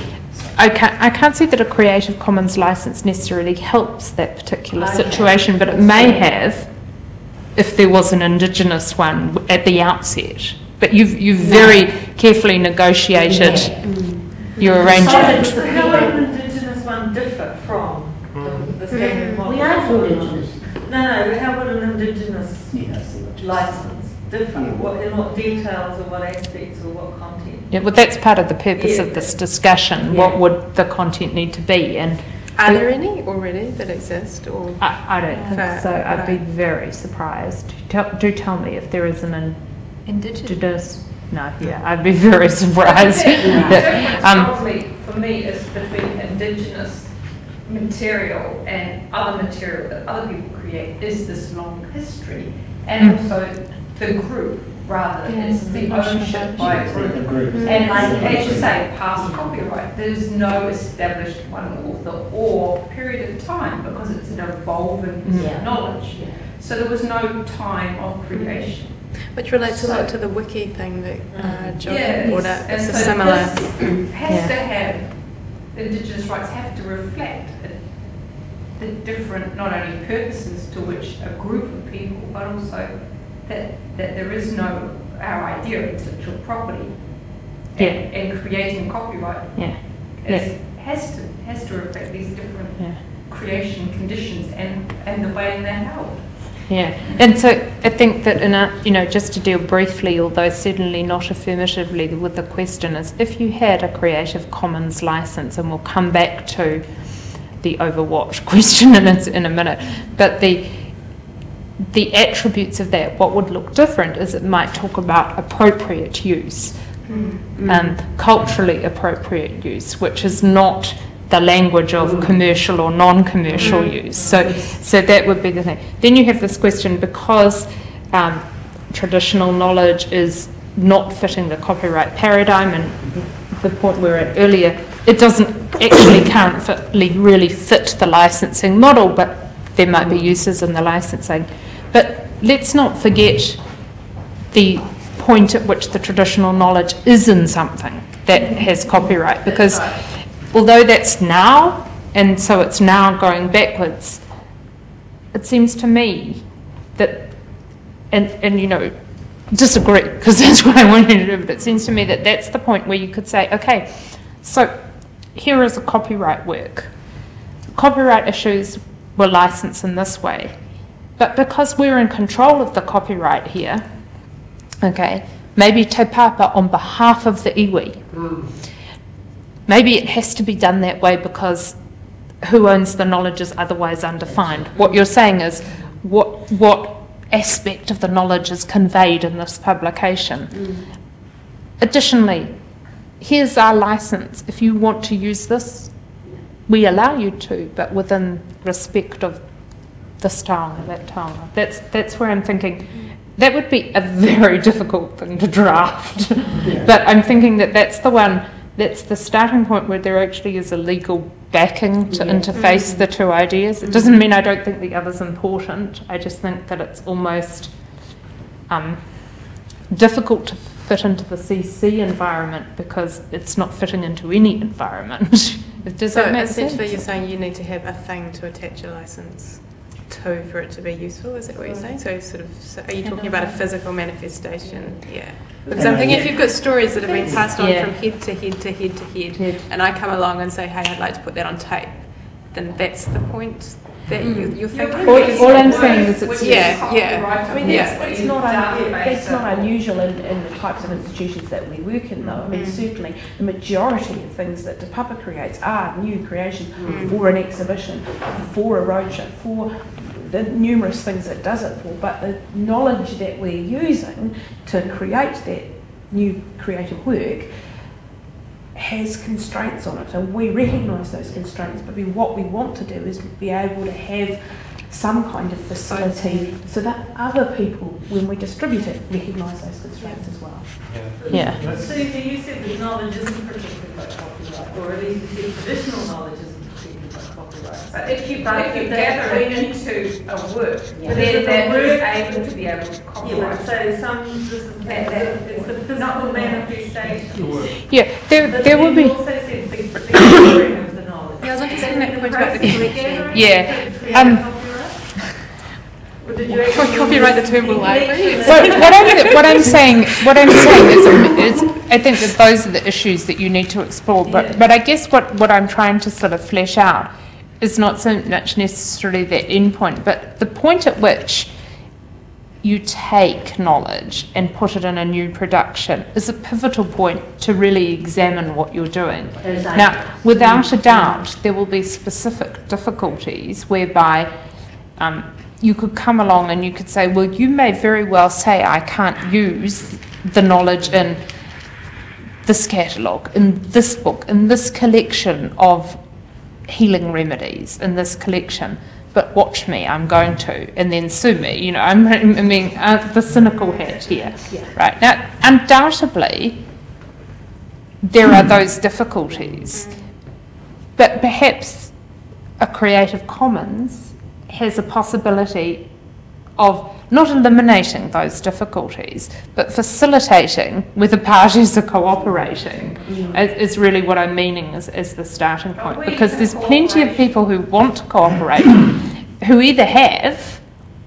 I can't, I can't see that a Creative Commons license necessarily helps that particular okay. situation, but it may have if there was an Indigenous one at the outset. But you've, you've very carefully negotiated yeah. mm. your arrangement. So how would an Indigenous one differ from the, the standard model? We are for Indigenous. No, no, how would an Indigenous license differ? Yeah. What, in what details or what aspects or what content? Yeah, well, that's part of the purpose Yeah. of this discussion. Yeah. What would the content need to be? And Are there any already that exist? Or I, I don't think Fair. so. I'd be Right. very surprised. Tell, do tell me if there is an Indigenous. Indigenous. No, yeah, I'd be very surprised. The difference um, probably for me is between Indigenous material and other material that other people create is this long history, and Mm. also the group rather Yeah, it's the ownership by a group. The group. And as you say, past copyright, there's no established one author or period of time because it's an evolving Yeah. knowledge. Yeah. So there was no time of creation. which relates a So- lot to the wiki thing that uh, John Yeah, brought up. and It's a so similar. this has Yeah. to have, Indigenous rights have to reflect it, the different, not only purposes to which a group of people, but also that, that there is no, our idea of intellectual property Yeah. and, and creating copyright yeah, is, has to has to reflect these different yeah. creation conditions and, and the way they're held. Yeah, and so I think that in a, you know, just to deal briefly, although certainly not affirmatively, with the question is if you had a Creative Commons license, and we'll come back to the Overwatch question in a, in a minute, but the the attributes of that, what would look different is it might talk about appropriate use, Mm. um, culturally appropriate use, which is not the language of commercial or non-commercial Mm. use. So, so that would be the thing. Then you have this question, because um, traditional knowledge is not fitting the copyright paradigm, and the point we were at earlier, it doesn't actually currently really fit the licensing model, but there might be uses in the licensing. But let's not forget the point at which the traditional knowledge is in something that has copyright, because although that's now, and so it's now going backwards, it seems to me that, and, and you know, disagree, because that's what I want you to do, but it seems to me that that's the point where you could say, okay, so here is a copyright work. Copyright issues were licensed in this way, but because we're in control of the copyright here, okay, maybe Te Papa on behalf of the iwi, Mm. maybe it has to be done that way because who owns the knowledge is otherwise undefined. What you're saying is what what aspect of the knowledge is conveyed in this publication. Mm. additionally, here's our license. If you want to use this, we allow you to, but within respect of this taonga, that taonga. That's, that's where I'm thinking, that would be a very difficult thing to draft. Yeah. But I'm thinking that that's the one, that's the starting point where there actually is a legal backing to Yeah. interface Mm. the two ideas. It doesn't mean I don't think the other's important. I just think that it's almost um, difficult to fit into the C C environment because it's not fitting into any environment. Does So that make essentially sense? you're saying you need to have a thing to attach your license to for it to be useful, is that what you're saying? So sort of, so are you talking about a physical manifestation? Yeah. Because I'm thinking if you've got stories that have been passed on Yeah. from head to head to head to head, Head. and I come along and say, hey, I'd like to put that on tape, then that's the point that you, you're thinking? All, all I'm saying is it's Yeah, yeah. I mean, Yeah. that's, it's, not un, that's not unusual in, in the types of institutions that we work in, though. I mean, Mm. certainly the majority of things that Te Papa creates are new creation Mm. for an exhibition, for a roadshow, for the numerous things it does it for. But the knowledge that we're using to create that new creative work has constraints on it, and we recognise those constraints, but we, what we want to do is be able to have some kind of facility so that other people, when we distribute it, recognise those constraints as well. Yeah. Let's- Susie, you said that knowledge isn't protected by copyright, or at least you said traditional knowledge isn't protected by copyright. But if you, But if you the- gather it into a work, Yeah. then that But is the able to be able to Yeah, but copyright. so some, this is, That- that- it's the physical manifestation. Yeah, there, But there will you be. also said the the gathering of the knowledge. Yeah, I was interested in that point about the process of collection. gathering Yeah, to create um, copyright? Or did you actually Well, copyright the use term will likely. collection? So what I'm, what I'm saying, what I'm saying is, is, I think that those are the issues that you need to explore. But, Yeah. but I guess what, what I'm trying to sort of flesh out is not so much necessarily that end point, but the point at which you take knowledge and put it in a new production is a pivotal point to really examine what you're doing. Exactly. Now, without a doubt, there will be specific difficulties whereby um, you could come along and you could say, well, you may very well say I can't use the knowledge in this catalogue, in this book, in this collection of healing remedies, in this collection, but watch me, I'm going to, and then sue me. You know, I'm, I mean, uh, the cynical hat here. Yeah. Right. Now, undoubtedly, there are those difficulties, but perhaps a Creative Commons has a possibility of not eliminating those difficulties, but facilitating where the parties are cooperating is, is really what I'm meaning as, as the starting point. we Because there's plenty of people who want to cooperate, who either have,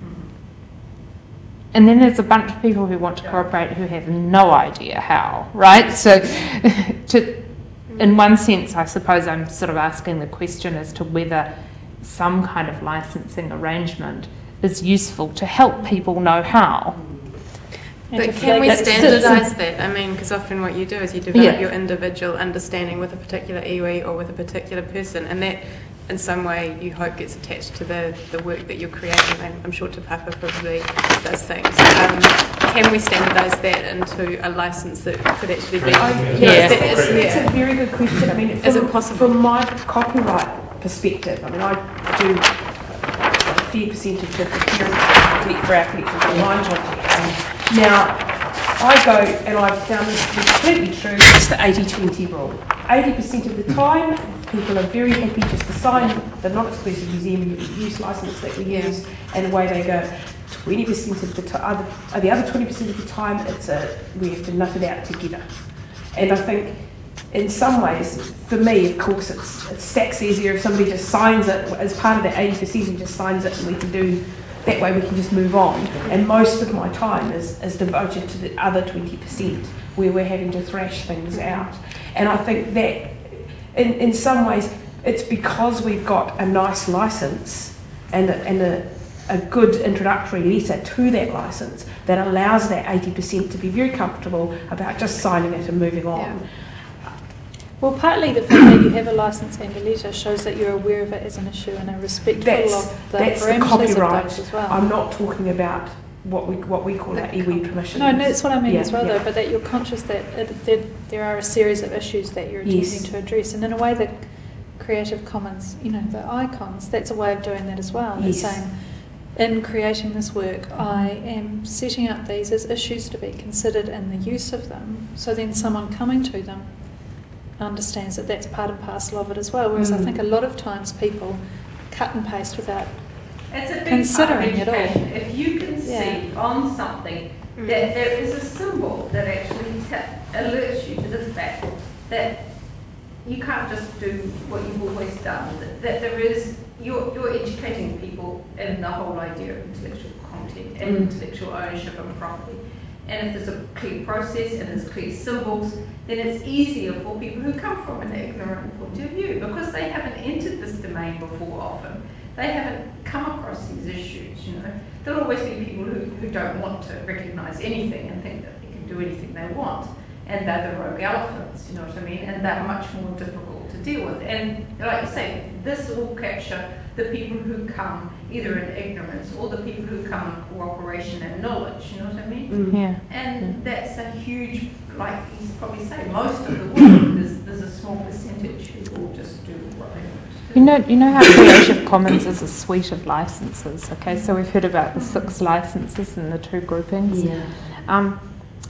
and then there's a bunch of people who want to cooperate who have no idea how, right? So, to, in one sense, I suppose I'm sort of asking the question as to whether some kind of licensing arrangement is useful to help people know how. But can we That's- standardise that? I mean, because often what you do is you develop Yeah. your individual understanding with a particular iwi or with a particular person, and that in some way you hope gets attached to the, the work that you're creating. I'm, I'm sure Te Papa probably does things. Um, can we standardise that into a licence that could actually be... I, you know, Yeah. is that- It's, is- it's yeah. a very good question. I mean, Is from, it possible? from my copyright perspective, I mean, I do a fair percentage of the clearance for our collections online content. Now, I go and I've found this to be completely true. It's the eighty twenty rule. eighty percent of the time, people are very happy just to sign the non-exclusive museum use licence that we Yeah. use, and away they go. twenty percent of the time, other, the other twenty percent of the time, it's a we have to nut it out together. And I think, in some ways, for me, of course, it's, it stacks easier if somebody just signs it as part of that eighty percent and just signs it, and we can do that way. We can just move on. And most of my time is, is devoted to the other twenty percent where we're having to thrash things out. And I think that, in in some ways, it's because we've got a nice license and a, and a a good introductory letter to that licence that allows that eighty percent to be very comfortable about just signing it and moving on. Yeah. Well, partly the fact that you have a licence and a letter shows that you're aware of it as an issue and are respectful That's, of the that's the parameters of copyright. those as well. I'm not talking about what we what we call our iwi permissions. No, no, that's what I mean Yeah, as well, yeah. though. But that you're conscious that it, there, there are a series of issues that you're attempting Yes. to address, and in a way, that Creative Commons, you know, the icons, that's a way of doing that as well. It's Yes. saying, in creating this work, I am setting up these as issues to be considered in the use of them. So then, someone coming to them understands that that's part and parcel of it as well. Whereas I Mm. think a lot of times people cut and paste without. It's a big Considering part it of all. education. If you can see Yeah. on something Mm. that there is a symbol that actually t- alerts you to the fact that you can't just do what you've always done, that, that there is, you're, you're educating people in the whole idea of intellectual content and Mm. intellectual ownership and property. And if there's a clear process and there's clear symbols, then it's easier for people who come from an ignorant point of view, because they haven't entered this domain before often. They haven't come across these issues, you know. There'll always be people who, who don't want to recognise anything and think that they can do anything they want. And they're the rogue elephants, you know what I mean? And they're much more difficult to deal with. And like you say, this will capture the people who come either in ignorance or the people who come in cooperation and knowledge, you know what I mean? Mm. Yeah. And that's a huge, like he's probably saying, most of the world, there's, there's a small percentage who will just do what they want to do. You know, you know how Creative Commons is a suite of licenses. Okay, so we've heard about the six licenses and the two groupings. Yeah. Um,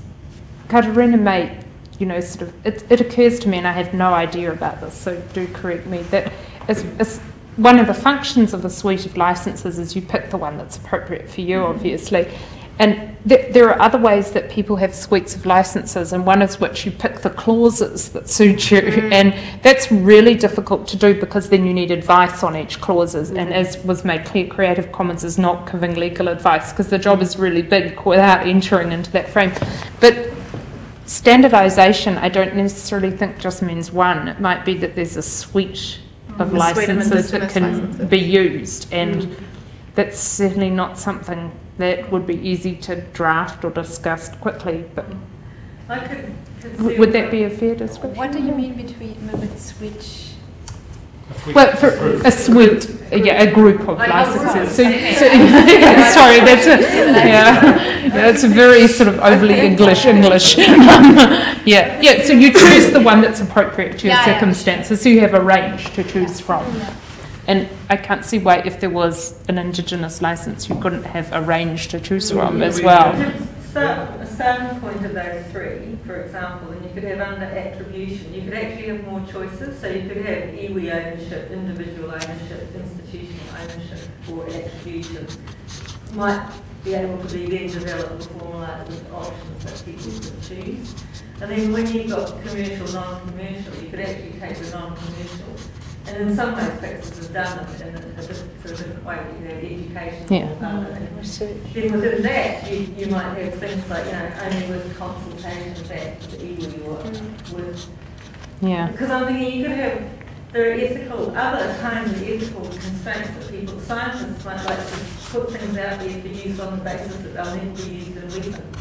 Katarina may, you know, sort of, it, it occurs to me, and I have no idea about this, so do correct me, that it's, it's one of the functions of the suite of licenses is you pick the one that's appropriate for you, obviously. And th- there are other ways that people have suites of licenses, and one is which you pick the clauses that suit you, Mm. and that's really difficult to do because then you need advice on each clauses. And as was made clear, Creative Commons is not giving legal advice because the job is really big without entering into that frame. But standardisation, I don't necessarily think just means one. It might be that there's a suite of A suite of licenses that indigenous can licenses. be used, and Mm. that's certainly not something that would be easy to draft or discuss quickly. But I could, could see w- would that be a fair description? What do you mean between with switch? Well, for a suite, yeah, a group of Like a licenses. So, group. so sorry, that's a, yeah, yeah, it's a very sort of overly English English. yeah, yeah. So you choose the one that's appropriate to your Yeah, yeah. circumstances. So you have a range to choose from. And I can't see why, if there was an Indigenous license, you couldn't have a range to choose from as well. Start, a starting point of those three, for example, and you could have under attribution, you could actually have more choices. So you could have iwi ownership, individual ownership, institutional ownership, or attribution. Might be able to be then developed and formalised as options that people could choose. And then when you've got commercial, non-commercial, you could actually take the non-commercial. And in some ways, practices are done in a, a sort of different way. You know, education, Yeah. uh, and Research. then within that, you, you might have things like, you know, only with consultations at the iwi or with, Yeah. because I'm thinking you could have, there are ethical, other kinds of ethical constraints that people, scientists might like to put things out there for use on the basis that they'll never be used in weapons.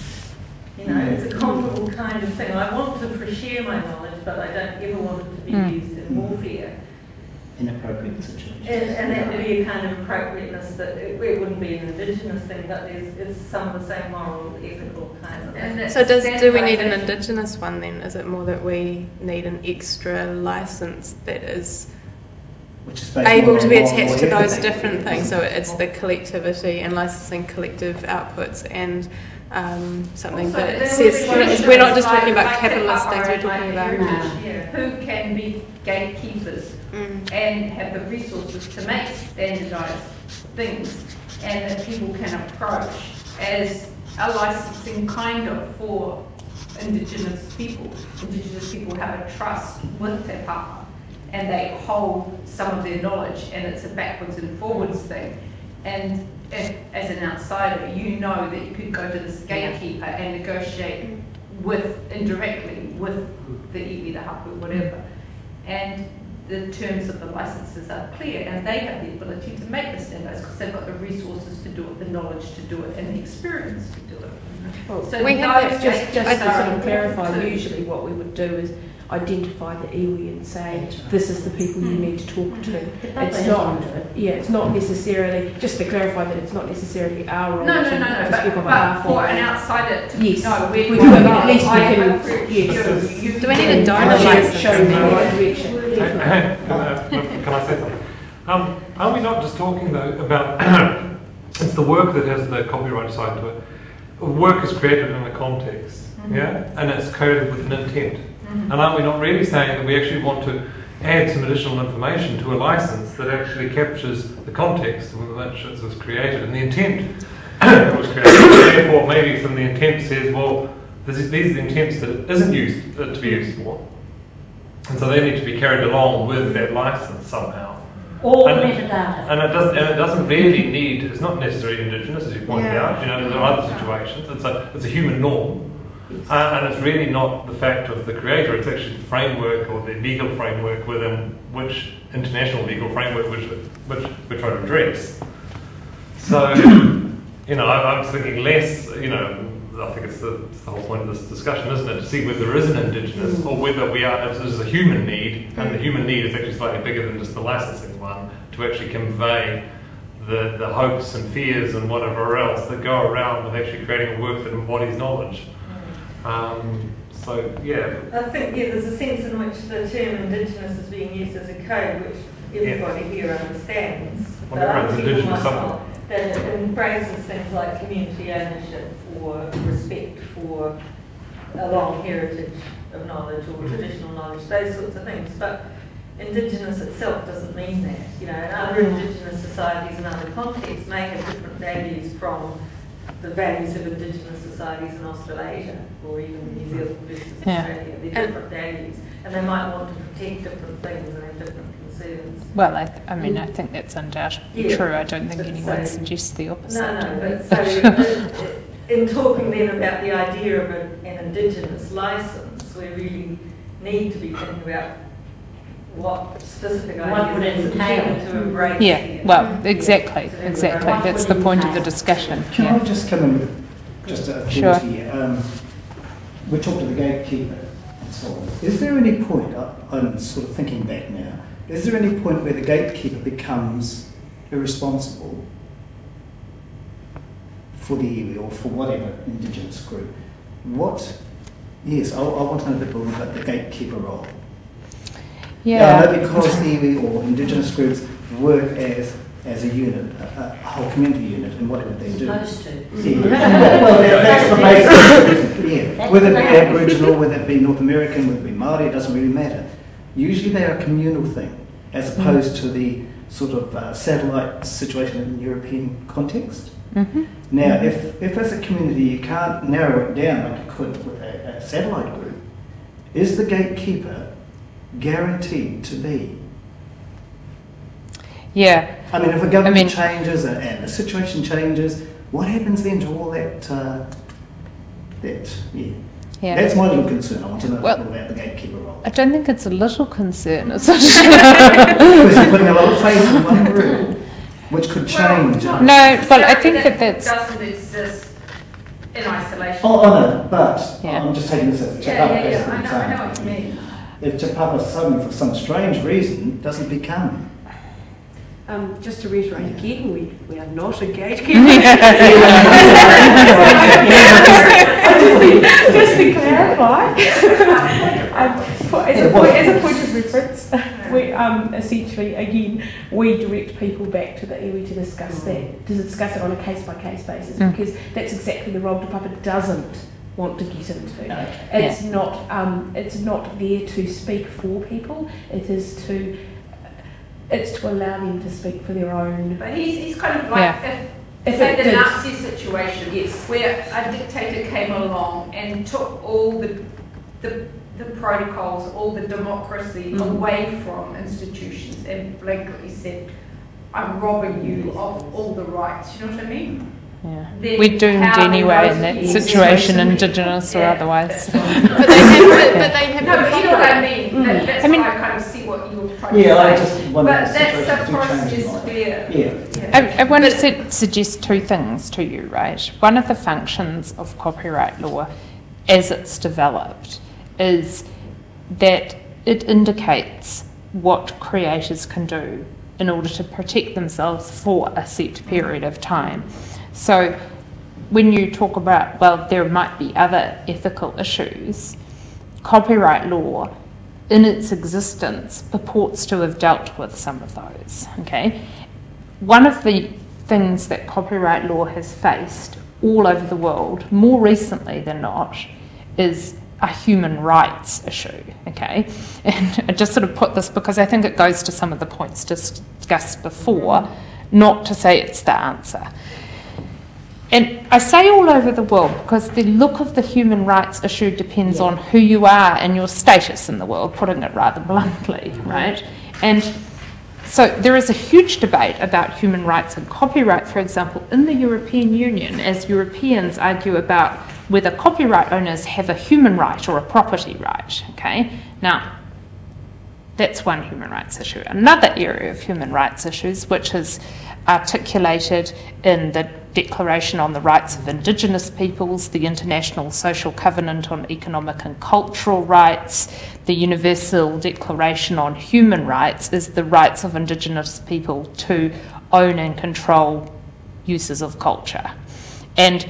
You know, it's a comparable kind of thing. I want to share my knowledge, but I don't ever want it to be Mm. used in warfare. Inappropriate situation. And, and that would be a kind of appropriateness that it, it wouldn't be an Indigenous thing, but there's it's some of the same moral, ethical kinds of And things. that So does do we need an standardisation- Indigenous one then? Is it more that we need an extra license that is Which is based able more to be on moral attached to those everything. different things? So it's the collectivity and licensing collective outputs and um, something Also, that there says would be one we're not just like- talking about like capitalist hip-hop things, we're or talking like about heritage, yeah, who can be gatekeepers Mm. and have the resources to make standardised things, and that people can approach as a licensing kind of for Indigenous people. Indigenous people have a trust with Te Papa, and they hold some of their knowledge, and it's a backwards and forwards thing. And if, as an outsider, you know that you could go to this gatekeeper and negotiate with, indirectly, with the iwi, the hapu, whatever. And the terms of the licenses are clear, and they have the ability to make the standards because they've got the resources to do it, the knowledge to do it, and the experience to do it. Well, So we have those Just, just gatekeepers to are sort of clarify, important too. usually what we would do is identify the iwi and say this is the people you need to talk to. That's It's not, yeah, it's not necessarily, just to clarify that it's not necessarily our role No, no, to, no, no, to but, speak on but behalf for of. an outsider to Yes. know where We you do, are, at least we I can- approach yes. you. You Do we need a can- donor Show- license? Show them the right direction. Hey, hey, can, I, can I say something? Um, are we not just talking though about it's the work that has the copyright side to it? Work is created in a context, Mm-hmm. yeah, and it's created with an intent. Mhm. And aren't we not really saying that we actually want to add some additional information to a license that actually captures the context in which it was created and the intent it was created? Therefore, maybe some of the intent says, well, this is, these are the intents that it isn't used uh, to be used for. And so they need to be carried along with that license somehow. All And- metadata. And it doesn't, and it doesn't really need, it's not necessarily indigenous, as you pointed Yeah. out, you know, there are other situations. It's a, it's a human norm. Uh, and it's really not the fact of the creator, it's actually the framework or the legal framework within which, international legal framework, which, which we're trying to address. So, you know, I, I'm thinking less, you know, I think it's the, it's the whole point of this discussion, isn't it? To see whether there is an indigenous or whether we are, if there's a human need, and the human need is actually slightly bigger than just the licensing one, to actually convey the, the hopes and fears and whatever else that go around with actually creating a work that embodies knowledge. Um, so, yeah. I think, yeah, there's a sense in which the term Indigenous is being used as a code, which everybody here understands. Well, But everyone's other people Indigenous might somewhere. not. That it embraces things like community ownership or respect for a long heritage of knowledge or traditional knowledge, those sorts of things. But Indigenous itself doesn't mean that. You know, and other Indigenous societies in other contexts may have different values from the values of Indigenous societies in Australasia or even New Zealand versus Yeah. Australia. They're different values, and they might want to protect different things and have different concerns. Well, I, th- I mean, I think that's undoubtedly Yeah. true. I don't think But anyone so- suggests the opposite. No, no, but so uh, in talking then about the idea of a, an Indigenous license, we really need to be thinking about what specific What would it ideas it's entail? intended to embrace. Yeah, here. well, exactly, Yeah. exactly. That's the point of the discussion. Can Yeah. I just come in with just a Sure. thought here? Um, we talked to the gatekeeper and so on. Is there any point, I, I'm sort of thinking back now, is there any point where the gatekeeper becomes irresponsible for the iwi or for whatever Indigenous group? What, yes, I, I want to know a bit more about the gatekeeper role. Yeah. I know because the iwi or Indigenous groups work as as a unit, a, a whole community unit in whatever they do. Supposed to. Yeah. Well, that, that's the basis. Yeah. Whether it be Aboriginal, whether it be North American, whether it be Māori, it doesn't really matter. Usually they are a communal thing, as opposed to the sort of uh, satellite situation in the European context. Mm-hmm. Now, if, if as a community you can't narrow it down like you could with a, a satellite group, is the gatekeeper guaranteed to be? Yeah. I mean, if a government I mean- changes and, and the situation changes, what happens then to all that? Uh, that yeah. Yeah. That's my little concern. I want to know Well- more about the gatekeeper role. I don't think it's a little concern. It's a Because you're putting a lot of faith in one rule, which could change. Well, and- No, well, I think that that that's- doesn't exist in isolation. Oh, I know, but Yeah. I'm just taking this as a yeah, Te yeah, Papa yeah. as I an know, I know example. what you mean. If Te Papa suddenly, for some strange reason, doesn't become Um, just to reiterate again, we, we are not a gatekeeper. Just to clarify, um, for, as, a point, as a point of reference, we um, essentially, again, we direct people back to the iwi to discuss that, to discuss it on a case-by-case basis, Mm. because that's exactly the role Te Papa doesn't want to get into. Okay. It's not um, it's not there to speak for people, it is to it's to allow them to speak for their own. But he's, he's kind of like, Yeah. if, If say it the did. Nazi situation, Yes. where a dictator came along and took all the, the, the protocols, all the democracy Mm. away from institutions and blankly said, I'm robbing you of all the rights, you know what I mean? yeah. Then We're doomed how anyway those in that people- situation, Indigenous or Yeah. otherwise. But they have, but, but they have No, but you know what I mean? Mm. That, that's I mean- why I kind of see what you were trying Yeah, I to say. just wonder But if the that's the situations do process change like that. where... Yeah. I, I want to su- suggest two things to you, right? One of the functions of copyright law as it's developed is that it indicates what creators can do in order to protect themselves for a set period of time. So when you talk about, well, there might be other ethical issues, copyright law in its existence purports to have dealt with some of those, okay? One of the things that copyright law has faced all over the world, more recently than not, is a human rights issue, okay? And I just sort of put this because I think it goes to some of the points discussed before, not to say it's the answer. And I say all over the world because the look of the human rights issue depends yeah. on who you are and your status in the world, putting it rather bluntly, right? And so there is a huge debate about human rights and copyright, for example, in the European Union, as Europeans argue about whether copyright owners have a human right or a property right, okay? Now, that's one human rights issue. Another area of human rights issues, which is articulated in the Declaration on the Rights of Indigenous Peoples, the International Social Covenant on Economic and Cultural Rights, the Universal Declaration on Human Rights, is the rights of Indigenous people to own and control uses of culture. And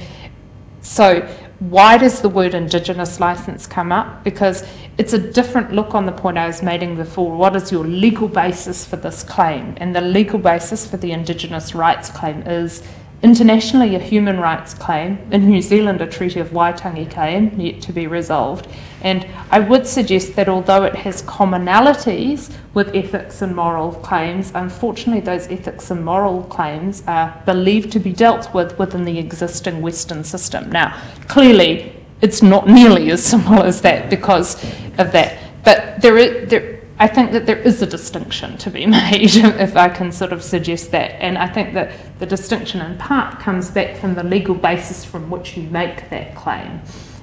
so why does the word Indigenous licence come up? Because it's a different look on the point I was making before. What is your legal basis for this claim? And the legal basis for the Indigenous rights claim is internationally a human rights claim, in New Zealand a Treaty of Waitangi claim, yet to be resolved. And I would suggest that although it has commonalities with ethics and moral claims, unfortunately those ethics and moral claims are believed to be dealt with within the existing Western system. Now, clearly it's not nearly as simple as that because of that. But there is, there, I think that there is a distinction to be made, if I can sort of suggest that. And I think that the distinction in part comes back from the legal basis from which you make that claim.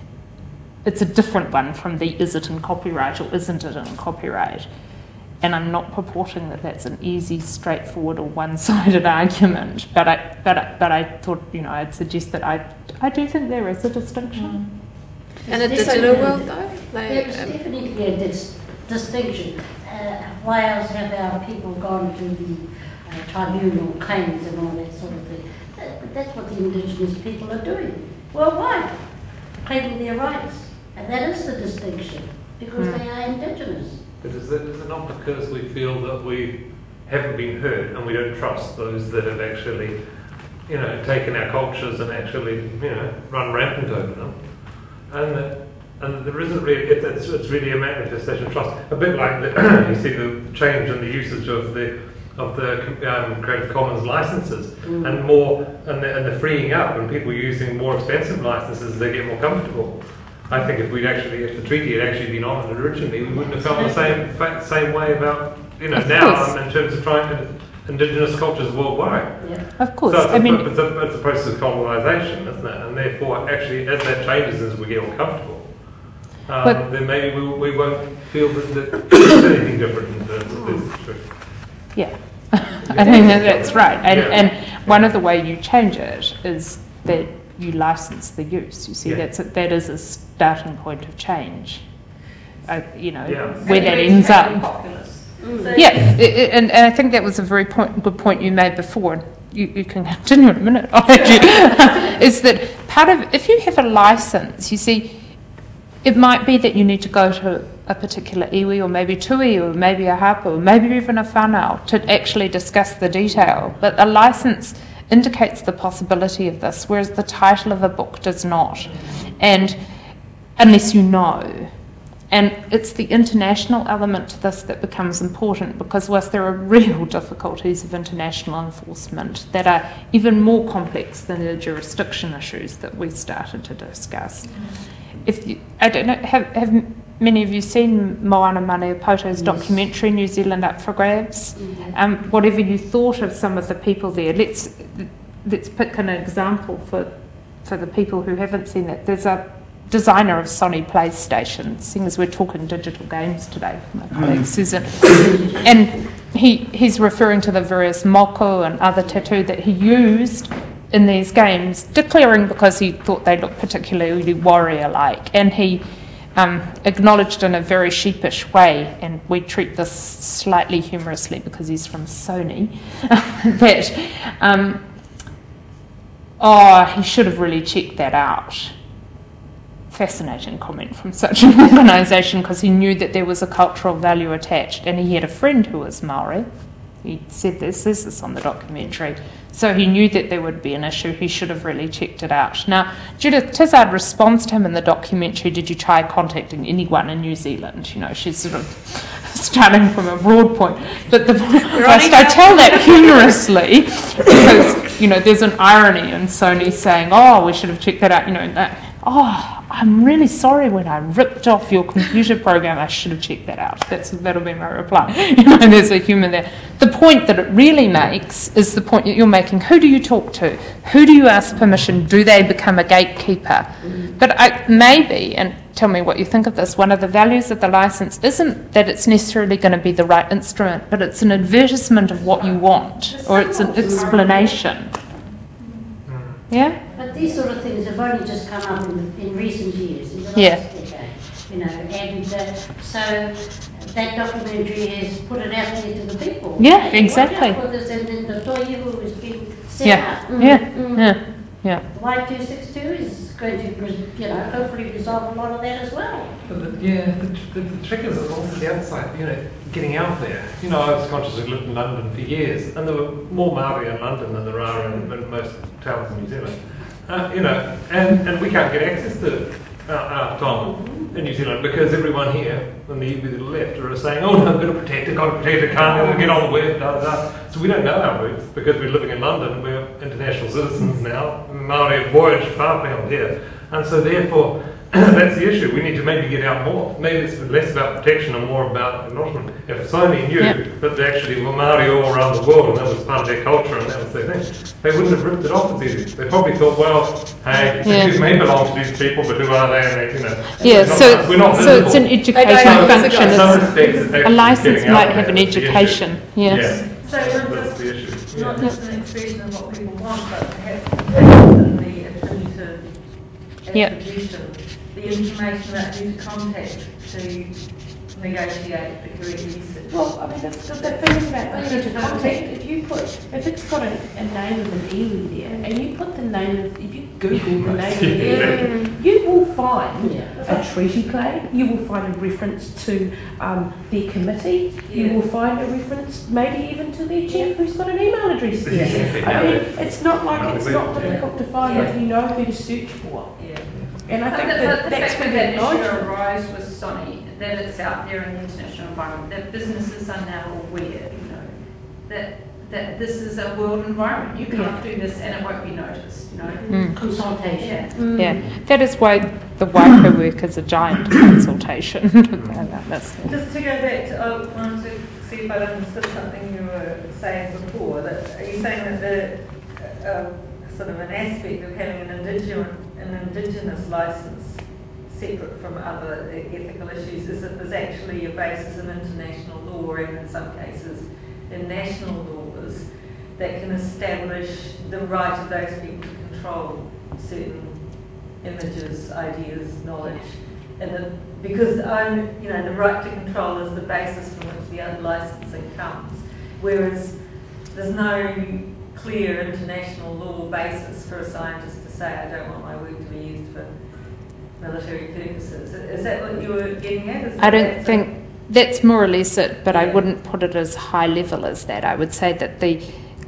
It's a different one from the is it in copyright or isn't it in copyright. And I'm not purporting that that's an easy, straightforward or one-sided argument, but I, but I, but I thought, you know, I'd suggest that I, I do think there is a distinction. Mm. In a digital world, though? Like, There's um, definitely a dis- distinction. Uh, why else have our people gone to the uh, tribunal claims and all that sort of thing? That, that's what the Indigenous people are doing worldwide, claiming their rights. And that is the distinction, because mm. they are Indigenous. But is it, is it not because we feel that we haven't been heard and we don't trust those that have actually, you know, taken our cultures and actually, you know, run rampant over them? And that, and there isn't really, it, it's, it's really a manifestation of trust. A bit like the, you see the change in the usage of the of the um, Creative Commons licenses, mm. and more, and the, and the freeing up, and people using more expensive licenses, they get more comfortable. I think if we'd actually, if the treaty had actually been honoured originally, we wouldn't have felt the same same way about, you know, of now course. in terms of trying to Indigenous cultures worldwide. Yeah. Of course. So it's, I a, mean, it's, a, it's a process of colonisation, isn't it? And therefore, actually, as that changes, as we get more comfortable, um, but, then maybe we, we won't feel that, that there's anything different in terms of this issue. Yeah, I think that that's right. And, yeah. and one of the way you change it is that you license the use. You see, yeah. that's a, that is a starting point of change. Uh, you know, yeah. where that ends up. Mm. Yeah, it, it, and, and I think that was a very point, good point you made before. You, you can continue in a minute. Is that part of, if you have a license, you see, it might be that you need to go to a particular iwi or maybe tui or maybe a hapa or maybe even a whanau to actually discuss the detail. But a license indicates the possibility of this, whereas the title of a book does not. And unless you know. And it's the international element to this that becomes important, because whilst there are real difficulties of international enforcement that are even more complex than the jurisdiction issues that we started to discuss. If you, I don't know, have, have many of you seen Moana Maneapoto's yes. documentary, New Zealand Up for Grabs? Mm-hmm. Um, whatever you thought of some of the people there, let's let's pick an example for for the people who haven't seen it. There's a designer of Sony PlayStation, seeing as we're talking digital games today, my colleague mm. Susan, and he he's referring to the various moko and other tattoo that he used in these games, declaring because he thought they looked particularly warrior-like, and he um, acknowledged in a very sheepish way, and we treat this slightly humorously because he's from Sony, that, um, oh, he should have really checked that out. Fascinating comment from such an organisation, because he knew that there was a cultural value attached, and he had a friend who was Maori. He said this, this is on the documentary. So he knew that there would be an issue. He should have really checked it out. Now, Judith Tizard responds to him in the documentary, did you try contacting anyone in New Zealand? You know, she's sort of starting from a broad point. But the whilst I tell that humorously, because, you know, there's an irony in Sony saying, oh, we should have checked that out, you know, that, oh, I'm really sorry when I ripped off your computer program, I should have checked that out. That's, that'll be my reply. You know, there's a humour there. The point that it really makes is the point that you're making. Who do you talk to? Who do you ask permission? Do they become a gatekeeper? Mm. But I, maybe, and tell me what you think of this, one of the values of the licence isn't that it's necessarily going to be the right instrument, but it's an advertisement of what you want, or it's an explanation. Yeah? But these sort of things have only just come up in, in recent years, in the last yeah. decade, you know, and uh, so that documentary has put it out there to the people. Yeah, hey, exactly. Watch out for this, and then the toiu has been set yeah. up. Mm-hmm. Yeah, mm-hmm. yeah, yeah. Y two six two is going to, you know, hopefully resolve a lot of that as well. But the, yeah, the, the, the trick is also the outside, you know, getting out there. You know, I was conscious of lived in London for years, and there were more Maori in London than there are in, in most towns in New Zealand. Uh, you know, and, and we can't get access to our, our Tom in New Zealand because everyone here on the iwi to the left are saying, oh no, I've got to protect it, got to protect it, can't get on the web, da, da, da. So we don't know our roots because we're living in London, we're international citizens now, Maori have voyaged far beyond here, and so therefore that's the issue. We need to maybe get out more. Maybe it's less about protection and more about acknowledgement. If Sony knew yep. that they actually were Maori all around the world and that was part of their culture and that was their thing, they wouldn't have ripped it off as easy. They probably thought, well, hey, yeah. these may belong to these people, but who are they? And they, you know, yeah, so, not, we're not so it's an educational function. It's, a license might have an education. Yes. Yeah. So that's, not that's just, the issue. Not yeah. just an expression of what people want, but perhaps the attributed attribution. The information that you contact to negotiate the correct research. Well, I mean, the, the, the thing is about the to contact, if you put, if it's got a, a name of an iwi there, and you put the name of, if you Google the name of the iwi, you will find yeah. a treaty claim, you will find a reference to um, their committee, yeah. you will find a reference maybe even to their chief who's got an email address there. I mean, it's not like it's not difficult to find yeah. if you know who to search for. Yeah. And I but think the, that but the that's fact where that the issue arose with Sony, that it's out there in the international environment, that businesses are now aware, you know, that that this is a world environment. You can't yeah. do this and it won't be noticed, you know. Mm. Consultation. Yeah. Mm. yeah, that is why the Waipō work is a giant consultation. Just to go back to, I wanted to see if I understood something you were saying before. That, are you saying that the uh, sort of an aspect of having an indigenous, an indigenous license separate from other ethical issues is that there's actually a basis in international law and in some cases in national laws that can establish the right of those people to control certain images, ideas, knowledge, and the, because I'm, you know, the right to control is the basis from which the licensing comes, whereas there's no clear international law basis for a scientist to say, I don't want my work to be used for military purposes. Is that what you were getting at? Is I don't think that's more or less it, but yeah. I wouldn't put it as high level as that. I would say that the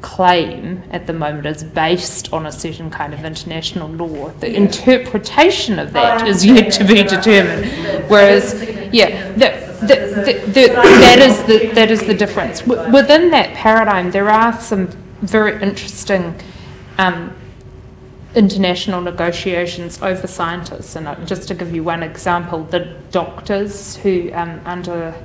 claim at the moment is based on a certain kind of international law. The yeah. interpretation of that oh, is yet to be determined. Whereas, yeah, the, the, the, the, that is the that is the difference. W- within that paradigm, there are some very interesting um, international negotiations over scientists. And just to give you one example, the doctors who, um, under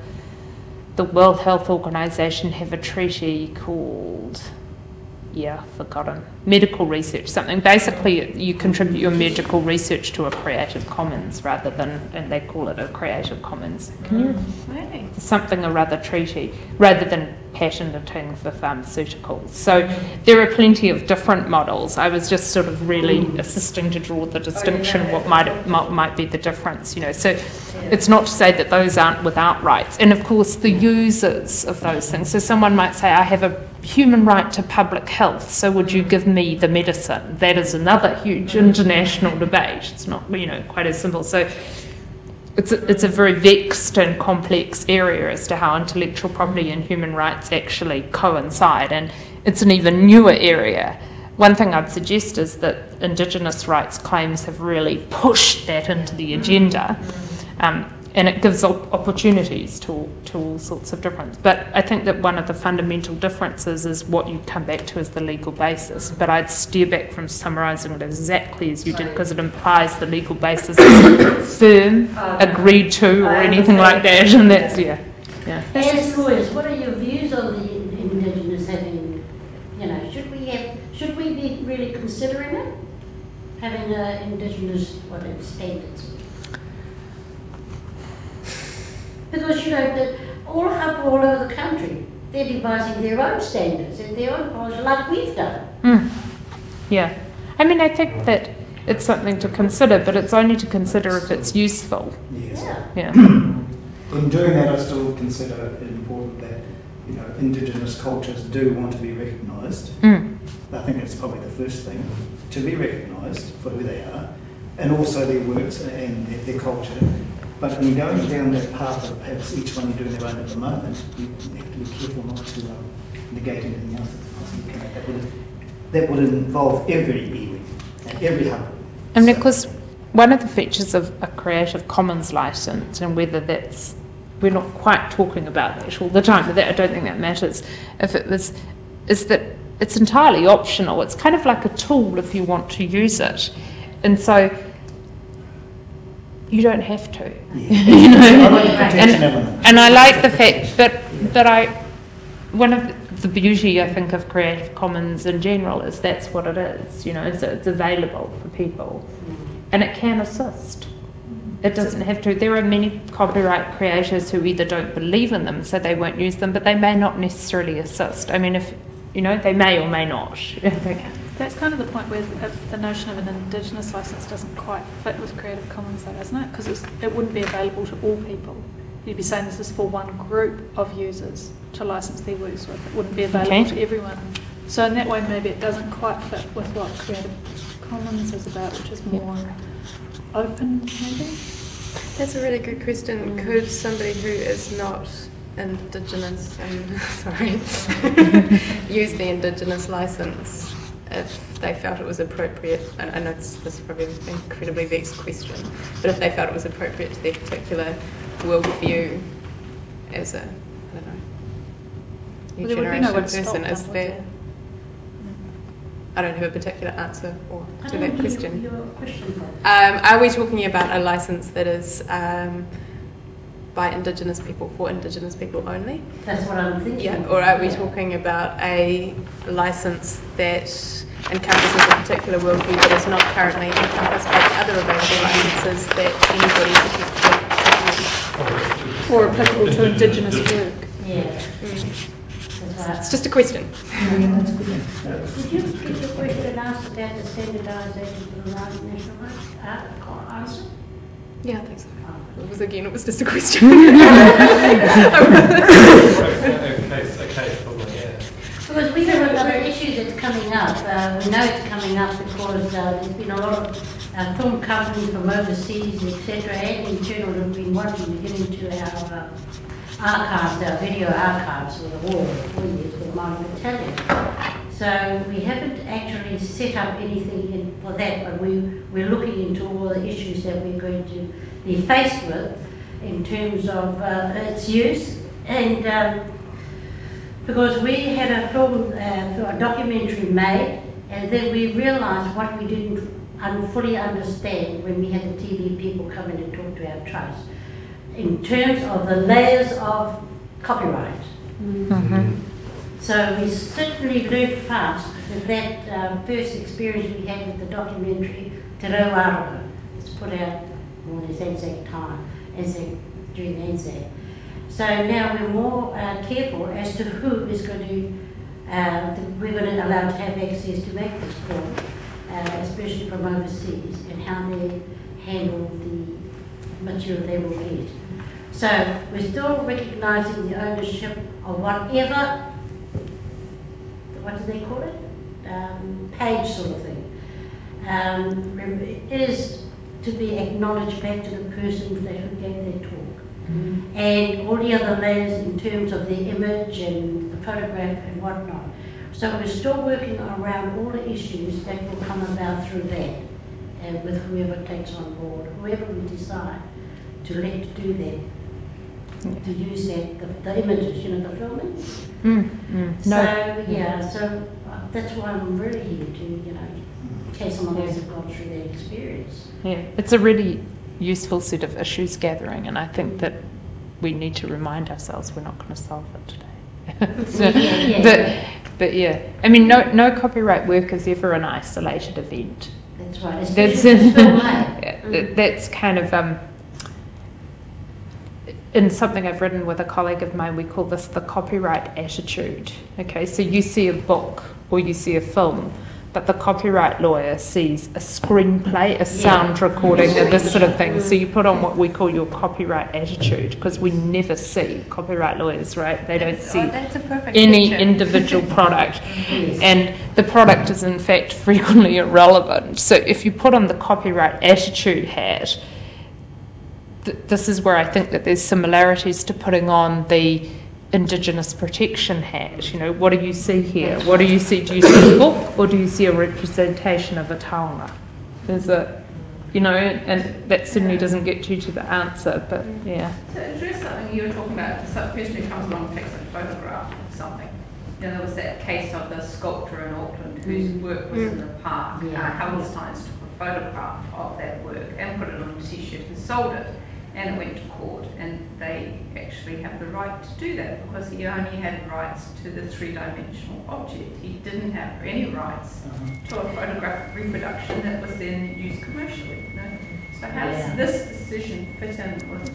the World Health Organization, have a treaty called, yeah, forgotten, medical research, something. Basically, you contribute your medical research to a Creative Commons rather than, and they call it a Creative Commons. Can you, something or other treaty, rather than patenting for pharmaceuticals. So there are plenty of different models. I was just sort of really assisting to draw the distinction, what might, might might be the difference, you know. So it's not to say that those aren't without rights. And of course the users of those things. So someone might say, I have a human right to public health, so would you give me the medicine? That is another huge international debate. It's not, you know, quite as simple. So it's a, it's a very vexed and complex area as to how intellectual property and human rights actually coincide, and it's an even newer area. One thing I'd suggest is that Indigenous rights claims have really pushed that into the agenda, um, and it gives op- opportunities to, to all sorts of difference. But I think that one of the fundamental differences is what you come back to as the legal basis. But I'd steer back from summarising it exactly as you did, because it implies the legal basis is firm, agreed to, or anything like that. And that's, yeah. yeah. As lawyers, what are your views on the Indigenous having, you know, should we have, should we be really considering it? Having uh, Indigenous, what, standards? Because, you know, that all up all over the country, they're devising their own standards and their own policy, like we've done. Mm. Yeah. I mean, I think that it's something to consider, but it's only to consider if it's useful. Yes. Yeah. Yeah. In doing that, I still consider it important that, you know, Indigenous cultures do want to be recognised. Mm. I think it's probably the first thing, to be recognised for who they are, and also their works and their, their culture. But in going down that path of perhaps each one doing their own at the moment, we have to be careful not to um, negate anything else that's possibly can. That would, that would involve every iwi and every hub. And so, because one of the features of a Creative Commons license, and whether that's, we're not quite talking about that all the time, but that, I don't think that matters, if it was, is that it's entirely optional. It's kind of like a tool if you want to use it. And so you don't have to. Yeah. You know? I like the protection element. And I like the fact that, that I, one of the beauty, I think, of Creative Commons in general is that's what it is. You know, it's, it's available for people. And it can assist. It doesn't have to. There are many copyright creators who either don't believe in them, so they won't use them, but they may not necessarily assist. I mean, if, you know, they may or may not. That's kind of the point where the notion of an Indigenous licence doesn't quite fit with Creative Commons, though, doesn't it? Because it wouldn't be available to all people. You'd be saying this is for one group of users to license their works with. It wouldn't be available Okay. to everyone. So in that way, maybe it doesn't quite fit with what Creative Commons is about, which is more open, maybe? That's a really good question. Could somebody who is not Indigenous, and sorry, use the Indigenous licence if they felt it was appropriate? I I know this, this is probably an incredibly vexed question, but if they felt it was appropriate to their particular worldview as a, I don't know, new Well, there would be no generation way to stop person, them, is would there? there? I don't have a particular answer or I to don't that hear question. your question. Um, are we talking about a licence that is um, by Indigenous people for Indigenous people only? That's what I'm thinking. Yeah, or are we Yeah. talking about a licence that encompasses a particular worldview that is not currently encompassed by the other available licences that anybody is Or applicable to Indigenous work. Yeah. mm. That's right. It's just a question. Yeah, that's good. Yeah. Would you get your question asked about the standardisation for the right national rights? Uh, answer? Yeah, I think so. Oh. It was again, it was just a question. a case, a case, probably, yeah. Because we have another issue that's coming up. Uh, we know it's coming up because uh, there's been a lot of uh, film companies from overseas, et cetera, and internal have been wanting to get into our uh, archives, our video archives for the war, for years, for the Māori Battalion. So we haven't actually set up anything in, for that, but we, we're looking into all the issues that we're going to be faced with in terms of uh, its use. And um, because we had a film, uh, a documentary made, and then we realised what we didn't un- fully understand when we had the T V people come in and talk to our trust, in terms of the layers of copyright. Mm-hmm. So we certainly learned fast with that um, first experience we had with the documentary Te Rau Aroha. It's put out, well, there's Anzac time, Anzac, during Anzac. So now we're more uh, careful as to who is going to, uh, the, we're going to allow to have access to make this film, uh, especially from overseas, and how they handle the material they will get. So we're still recognising the ownership of whatever, what do they call it? Um, page sort of thing. Um, it is to be acknowledged back to the person that who gave their talk. Mm-hmm. And all the other layers in terms of the image and the photograph and whatnot. So we're still working around all the issues that will come about through that, and with whoever takes on board, whoever we decide to let do that, to use that, the, the images, you know, the filming. Mm, mm, so, no. yeah, so uh, that's why I'm really here to, you know, in case someone else has gone through that experience. Yeah, it's a really useful set of issues gathering, and I think that we need to remind ourselves we're not going to solve it today. so, yeah, yeah, but, yeah. but yeah, I mean, no, no copyright work is ever an isolated event. That's right. That's, mm. that's kind of um, in something I've written with a colleague of mine. We call this the copyright attitude. Okay, so you see a book or you see a film, but the copyright lawyer sees a screenplay, a sound yeah. recording, and this sort of thing. So you put on what we call your copyright attitude, because we never see copyright lawyers, right? They don't see oh, any picture. individual product. And the product is, in fact, frequently irrelevant. So if you put on the copyright attitude hat, th- this is where I think that there's similarities to putting on the Indigenous protection hat. You know, what do you see here? What do you see? Do you see a book, or do you see a representation of a taonga? Is it, you know, and that certainly doesn't get you to the answer, but yeah. To address something you were talking about, some person who comes along and takes a photograph of something. You know, there was that case of the sculptor in Auckland whose work was in the park. Yeah. Uh, Hallensteins took a photograph of that work and put it on a t-shirt and sold it. And it went to court, and they actually have the right to do that because he only had rights to the three-dimensional object. He didn't have any rights to a photographic reproduction that was then used commercially. You know? So how does Yeah. this decision fit in with?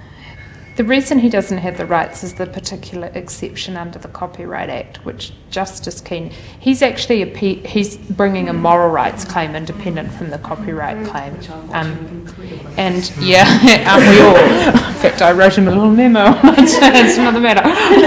The reason he doesn't have the rights is the particular exception under the Copyright Act, which Justice Keane, he's actually a, he's bringing a moral rights claim independent from the copyright claim. Um, and yeah, aren't we all? In fact, I wrote him a little memo. It's another matter.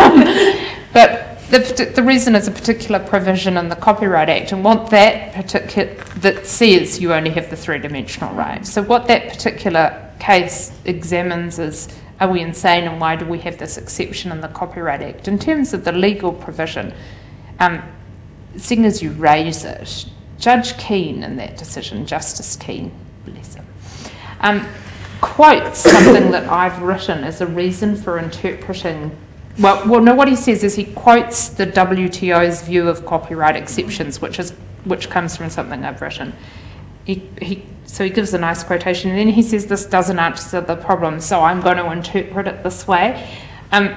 Um, but the, the reason is a particular provision in the Copyright Act, and what that particular that says you only have the three-dimensional right. So what that particular case examines is, are we insane, and why do we have this exception in the Copyright Act? In terms of the legal provision, um, seeing as you raise it, Judge Keane in that decision, Justice Keane, bless him, um, quotes something that I've written as a reason for interpreting. Well, well, no. What he says is he quotes the W T O's view of copyright exceptions, which is which comes from something I've written. He, he, so he gives a nice quotation, and then he says this doesn't answer the problem, so I'm going to interpret it this way. Um,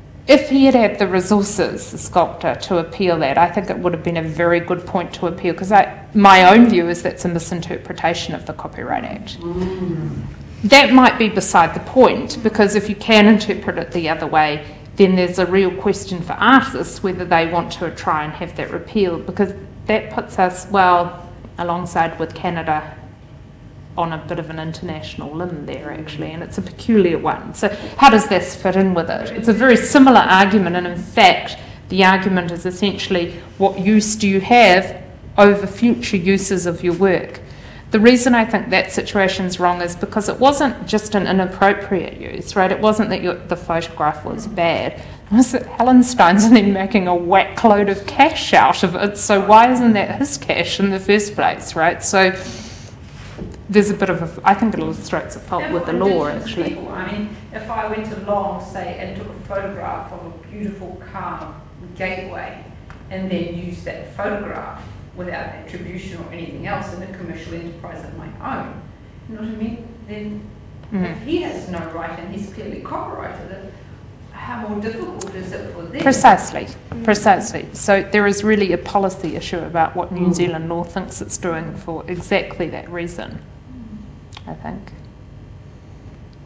if he had had the resources, the sculptor, to appeal that, I think it would have been a very good point to appeal, because my own view is that's a misinterpretation of the Copyright Act. Mm. That might be beside the point, because if you can interpret it the other way, then there's a real question for artists whether they want to try and have that repealed, because that puts us, well, alongside with Canada, on a bit of an international limb there, actually, and it's a peculiar one. So how does this fit in with it? It's a very similar argument, and in fact, the argument is essentially what use do you have over future uses of your work? The reason I think that situation's wrong is because it wasn't just an inappropriate use, right? It wasn't that your, the photograph was bad. It was that Hallenstein's then making a whack load of cash out of it, so why isn't that his cash in the first place, right? So there's a bit of a, I think it illustrates a fault with the law, actually. People, I mean, if I went along, say, and took a photograph of a beautiful car gateway and then used that photograph without attribution or anything else in a commercial enterprise of my own, you know what I mean? Then mm. if he has no right and he's clearly copyrighted it, how more difficult is it for them? Precisely, precisely. So there is really a policy issue about what New Zealand law thinks it's doing for exactly that reason, I think.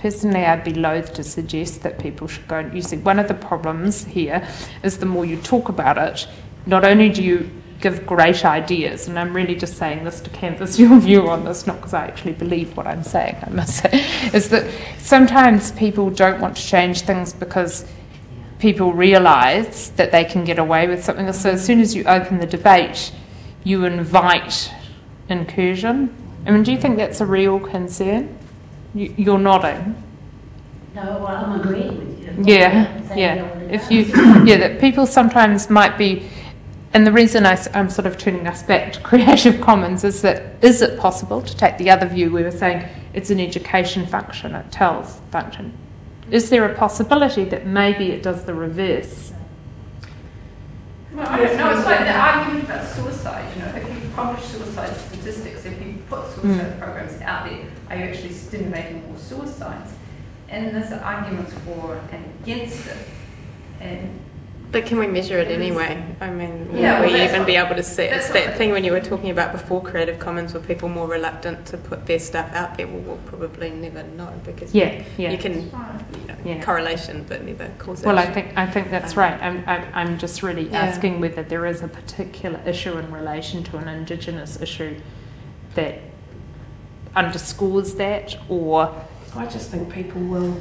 personally, I'd be loath to suggest that people should go. You see, one of the problems here is the more you talk about it, not only do you give great ideas, and I'm really just saying this to canvass your view on this, not because I actually believe what I'm saying, I must say, is that sometimes people don't want to change things because people realise that they can get away with something. So as soon as you open the debate, you invite incursion. I mean, do you think that's a real concern? You, you're nodding. No, well, I'm agreeing with you. Yeah, yeah. If you, yeah, that people sometimes might be, and the reason I, I'm sort of turning us back to Creative Commons is that is it possible to take the other view? We were saying it's an education function, it tells function. Is there a possibility that maybe it does the reverse? Well, I don't know. It's like the argument about suicide. You know, if you publish suicide statistics, if you put suicide mm. programs out there, are you actually stimulating more suicides? And there's arguments for and against it. And but can we measure it anyway? I mean, will yeah, we well, even be able to see? It's that what, thing when you were talking about before Creative Commons, were people more reluctant to put their stuff out there? Well, we'll probably never know because yeah, you, yeah. you can, you know, yeah. correlation, but never causation. Well, I think I think that's right. I'm I'm, I'm just really yeah. asking whether there is a particular issue in relation to an Indigenous issue that underscores that, or I just think people will.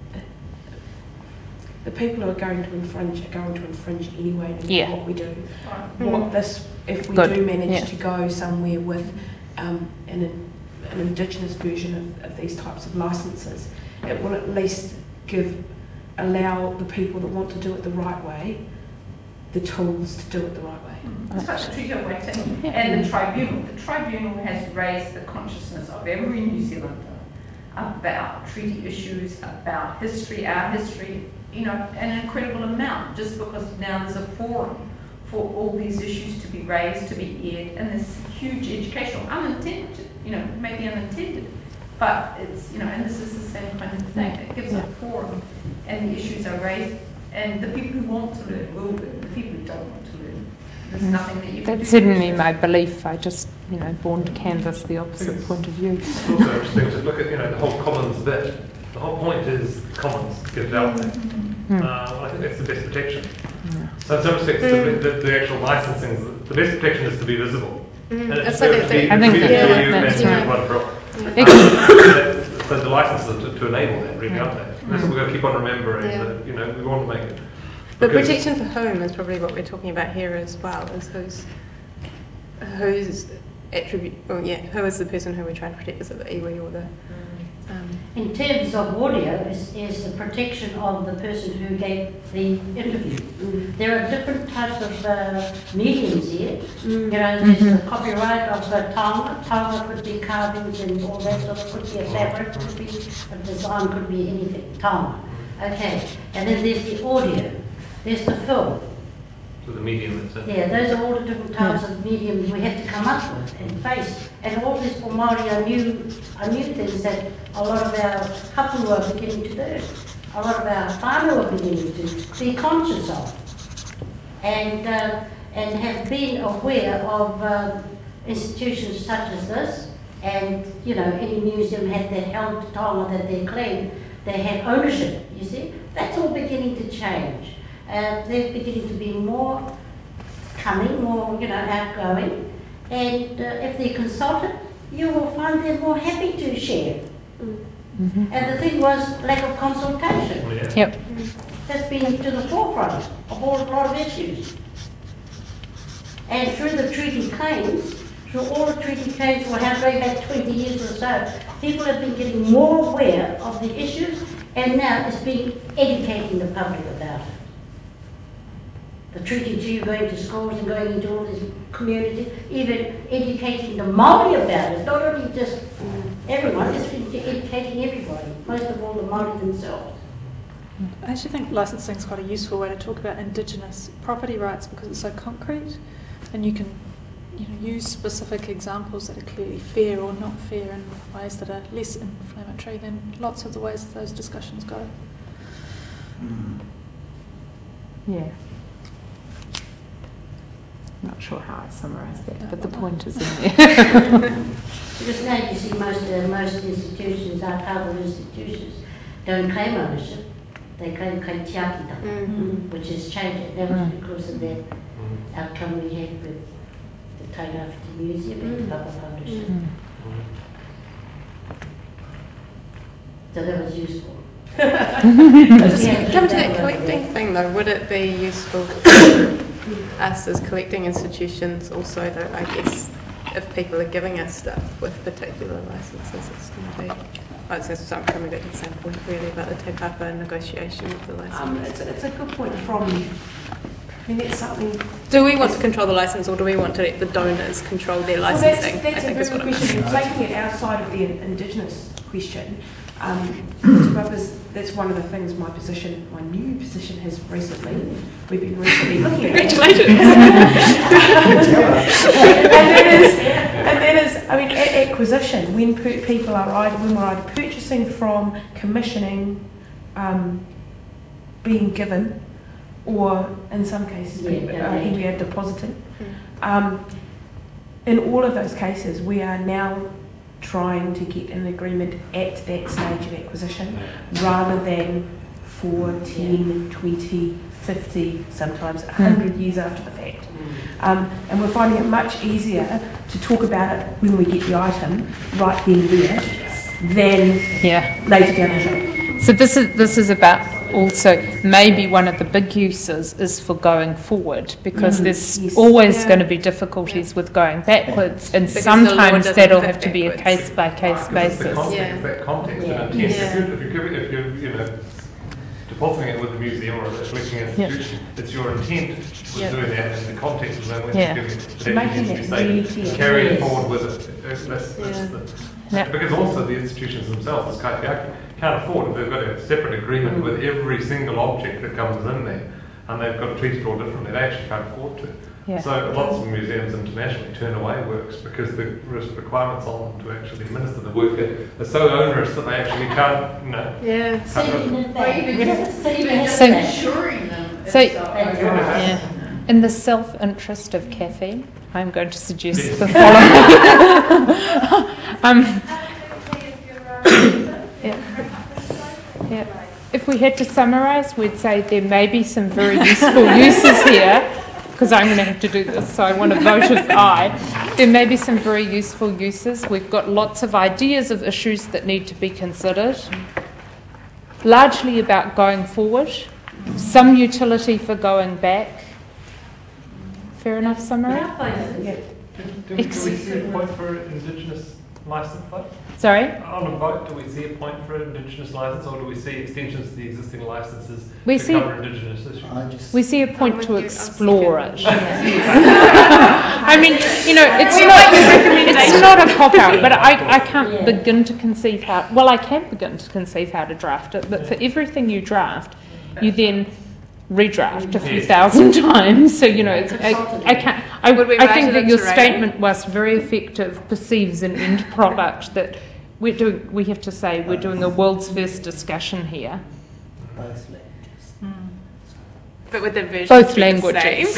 The people who are going to infringe are going to infringe anyway, no matter yeah. what we do. Mm. What this, if we Good. do manage yeah. to go somewhere with um, an, an Indigenous version of, of these types of licences, it will at least give, allow the people that want to do it the right way, the tools to do it the right way. It's such a tricky way to yeah. And the tribunal. The tribunal has raised the consciousness of every New Zealander about treaty issues, about history, our history, you know, an incredible amount, just because now there's a forum for all these issues to be raised, to be aired, and there's huge educational, unintended, you know, maybe unintended, but it's, you know, and this is the same kind of thing. It gives a forum, and the issues are raised, and the people who want to learn will learn, the people who don't want to learn, there's nothing that you can do. That's certainly my belief. I just, you know, born to canvass the opposite it's, point of view. It's also interesting to look at, you know, the whole commons bit. The whole point is commons, get it out there. Mm. Uh, I think that's the best protection. Yeah. So in some respects, mm. the, the, the actual licensing, the best protection is to be visible. Mm. And it's so to be, I think that, yeah, you that's and right. Um, so the license is to, to enable that, really, aren't they? And that's what we've got to keep on remembering, yeah. that, you know, we want to make it. But protection for whom is probably what we're talking about here as well, is who's, who's attribute, well, yeah, who is the person who we're trying to protect? Is it the iwi or the... Um, in terms of audio, is, is the protection of the person who gave the interview. Mm. There are different types of uh, mediums here. Mm. You know, there's mm-hmm. the copyright of the tonga. Tonga could be carvings and all that sort of, could be a fabric, could be a design, could be anything. Tonga. Okay. And then there's the audio. There's the film. So the medium itself. Yeah, those are all the different types of mediums we have to come up with and face. And all this for Māori are new, are new things that a lot of our hapu are beginning to do. A lot of our whānau are beginning to be conscious of. And, uh, and have been aware of uh, institutions such as this. And, you know, any museum had that held tonga that they claim, they had ownership, you see. That's all beginning to change. Uh, they're beginning to be more cunning, more, you know, outgoing. And uh, if they're consulted, you will find they're more happy to share. Mm-hmm. And the thing was lack of consultation. Yeah. Yep. That's been to the forefront of all a lot of issues. And through the treaty claims, through all the treaty claims, well, how going back twenty years or so, people have been getting more aware of the issues, and now it's been educating the public about it. The treaty too, going to schools and going into all these communities, even educating the Māori about it, not only just everyone, it's been educating everybody, most of all the Māori themselves. I actually think licensing is quite a useful way to talk about Indigenous property rights because it's so concrete, and you can, you know, use specific examples that are clearly fair or not fair in ways that are less inflammatory than lots of the ways those discussions go. Mm. Yeah. Not sure how I summarise that, no, but the point is in there. Because now you see most uh, most institutions, our public institutions, don't claim ownership, they claim kaitiaki, Mm. which has changed. That was Mm. because of that outcome we had with the Tairāwhiti Museum and the public ownership. Mm. So that was useful. Just come to that collecting thing though, would it be useful for us as collecting institutions also though, I guess, if people are giving us stuff with particular licences, it's going to be, oh, it's just, so I'm coming back to the same point really about the te papa negotiation with the licence. Um, it's, it's a good point from, I mean, that's something. Do we want to control the licence or do we want to let the donors control their Well, licensing? that's, that's I a think is very what good I'm question. Taking it outside of the Indigenous question, um, te papas, that's one of the things my position, my new position has recently, we've been recently looking at. Congratulations! and that is, and that is, I mean, at acquisition, when per, people are either, when we're either purchasing from, commissioning, um, being given, or in some cases, Yeah, being, yeah, uh, yeah. we are depositing. Um, in all of those cases, we are now trying to get an agreement at that stage of acquisition rather than for ten, twenty, fifty, sometimes one hundred years after the fact. Um, and we're finding it much easier to talk about it when we get the item right then and there than Yeah. later down the track. So this is this is about also maybe one of the big uses is for going forward because Mm, there's yes. always Yeah. going to be difficulties with going backwards, and Because the law sometimes doesn't that'll fit have to be a backwards. case by case Because it's the basis. context, Yeah. that context Yeah. and intent. Yeah. If you, if you give it, if you, you know, depositing it with the museum or a collecting institution, it's your intent with Yeah. doing that and the context of that when Yeah. you're giving it. So That making needs to it be really stated. clear. Carry it Yes. forward with it. That's, that's, that's Yeah. the, Yeah. Because also the institutions themselves, as kaitiaki, can't afford if they've got a separate agreement Mm. with every single object that comes in there and they've got to treat it all differently, they actually can't afford to. Yeah. So lots of museums internationally turn away works because the risk requirements on them to actually administer the work are, are so onerous that they actually can't, you know. Yeah. Saving it Or back. even just, even just So- insuring them. So- is, uh, That's over- right. Yeah. In the self-interest of caffeine, I'm going to suggest Yes. the following. um, yeah. Yeah. If we had to summarise, we'd say there may be some very useful uses here, because I'm going to have to do this, so I want to vote with aye. There may be some very useful uses. We've got lots of ideas of issues that need to be considered, largely about going forward, some utility for going back. Fair enough summary? Our places, Yeah. Do, do, we- do we see a point for Indigenous licence though? Sorry? On a vote, do we see a point for Indigenous licence or do we see extensions to the existing licences We to see- cover Indigenous issues? I just We see a point I'm to with you. I'm explore second. it. I mean, you know, it's not it's not a cop out, but I, I can't Yeah. begin to conceive how. Well, I can begin to conceive how to draft it, but for everything you draft, you then redraft a few Yes. thousand times. So you know, it's, I, I can't. I, Would we I write think it that into your writing? statement was very effective. Perceives an end product that we're doing. We have to say we're doing a world's first discussion here. both languages. But with the version Both languages.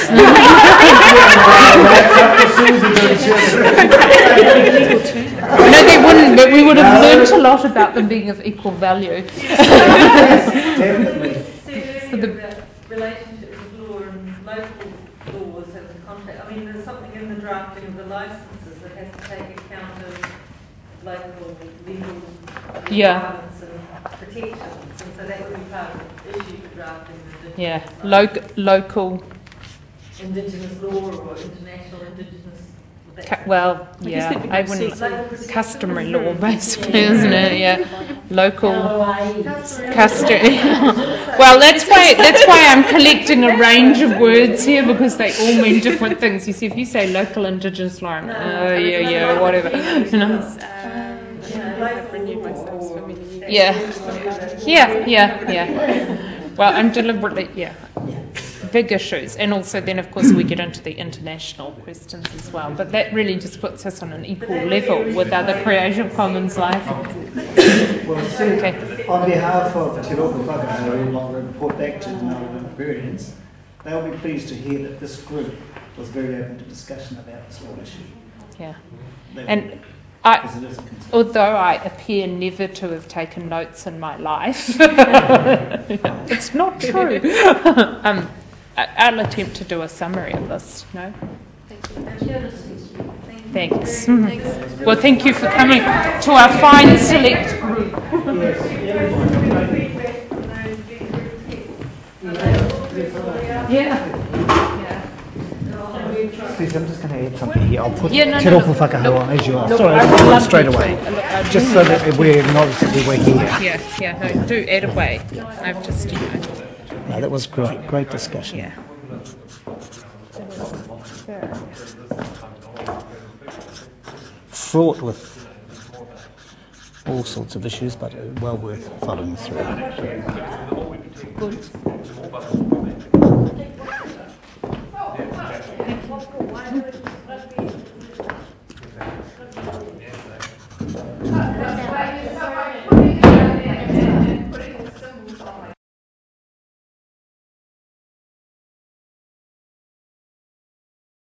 No, they wouldn't, but we would have learnt a lot about them being of equal value. Definitely. For the- about relationships with law and local laws and the contract. I mean, there's something in the drafting of the licenses that has to take account of local legal Yeah. requirements and protections, and so that would be part of the issue for drafting the Yeah, Indigenous loc- local. indigenous law or international indigenous. Cu- well, I guess yeah, that'd be I good wouldn't. to see. Local protections. Customary law, basically, isn't it? Yeah, local. L O I E. Customary. Well, that's why that's why I'm collecting a range of words here because they all mean different things. You see, if you say local indigenous law, I'm, oh yeah, yeah, whatever. You know. Um, I've renewed my service for many years. Yeah, yeah, yeah, yeah. Well, I'm deliberately, yeah, big issues, and also then of course we get into the international questions as well. But that really just puts us on an equal level with other Creative Commons licenses. Well, so, Okay. on behalf of Te Roko Whakaaro, I'll report back to the Māori librarians. They'll be pleased to hear that this group was very open to discussion about this whole issue. Yeah, They- and I, Because it is a concern. although I appear never to have taken notes in my life, it's not true. um, I- I'll attempt to do a summary of this. No, thanks. Thanks. Well, thank you for coming to our fine select group. Yeah. Susie, I'm just going to add something here. I'll put Yeah, no, Te no, Raupo look, Whakahawa look, as you are. look, Sorry, I I'll would do it love straight you to. away. Look, I Just so really that we acknowledge that we were here. Yeah, yeah, no, do add away. I've just, you know, No, that was great. Great discussion. yeah. Fraught with all sorts of issues, but well worth following through. Good.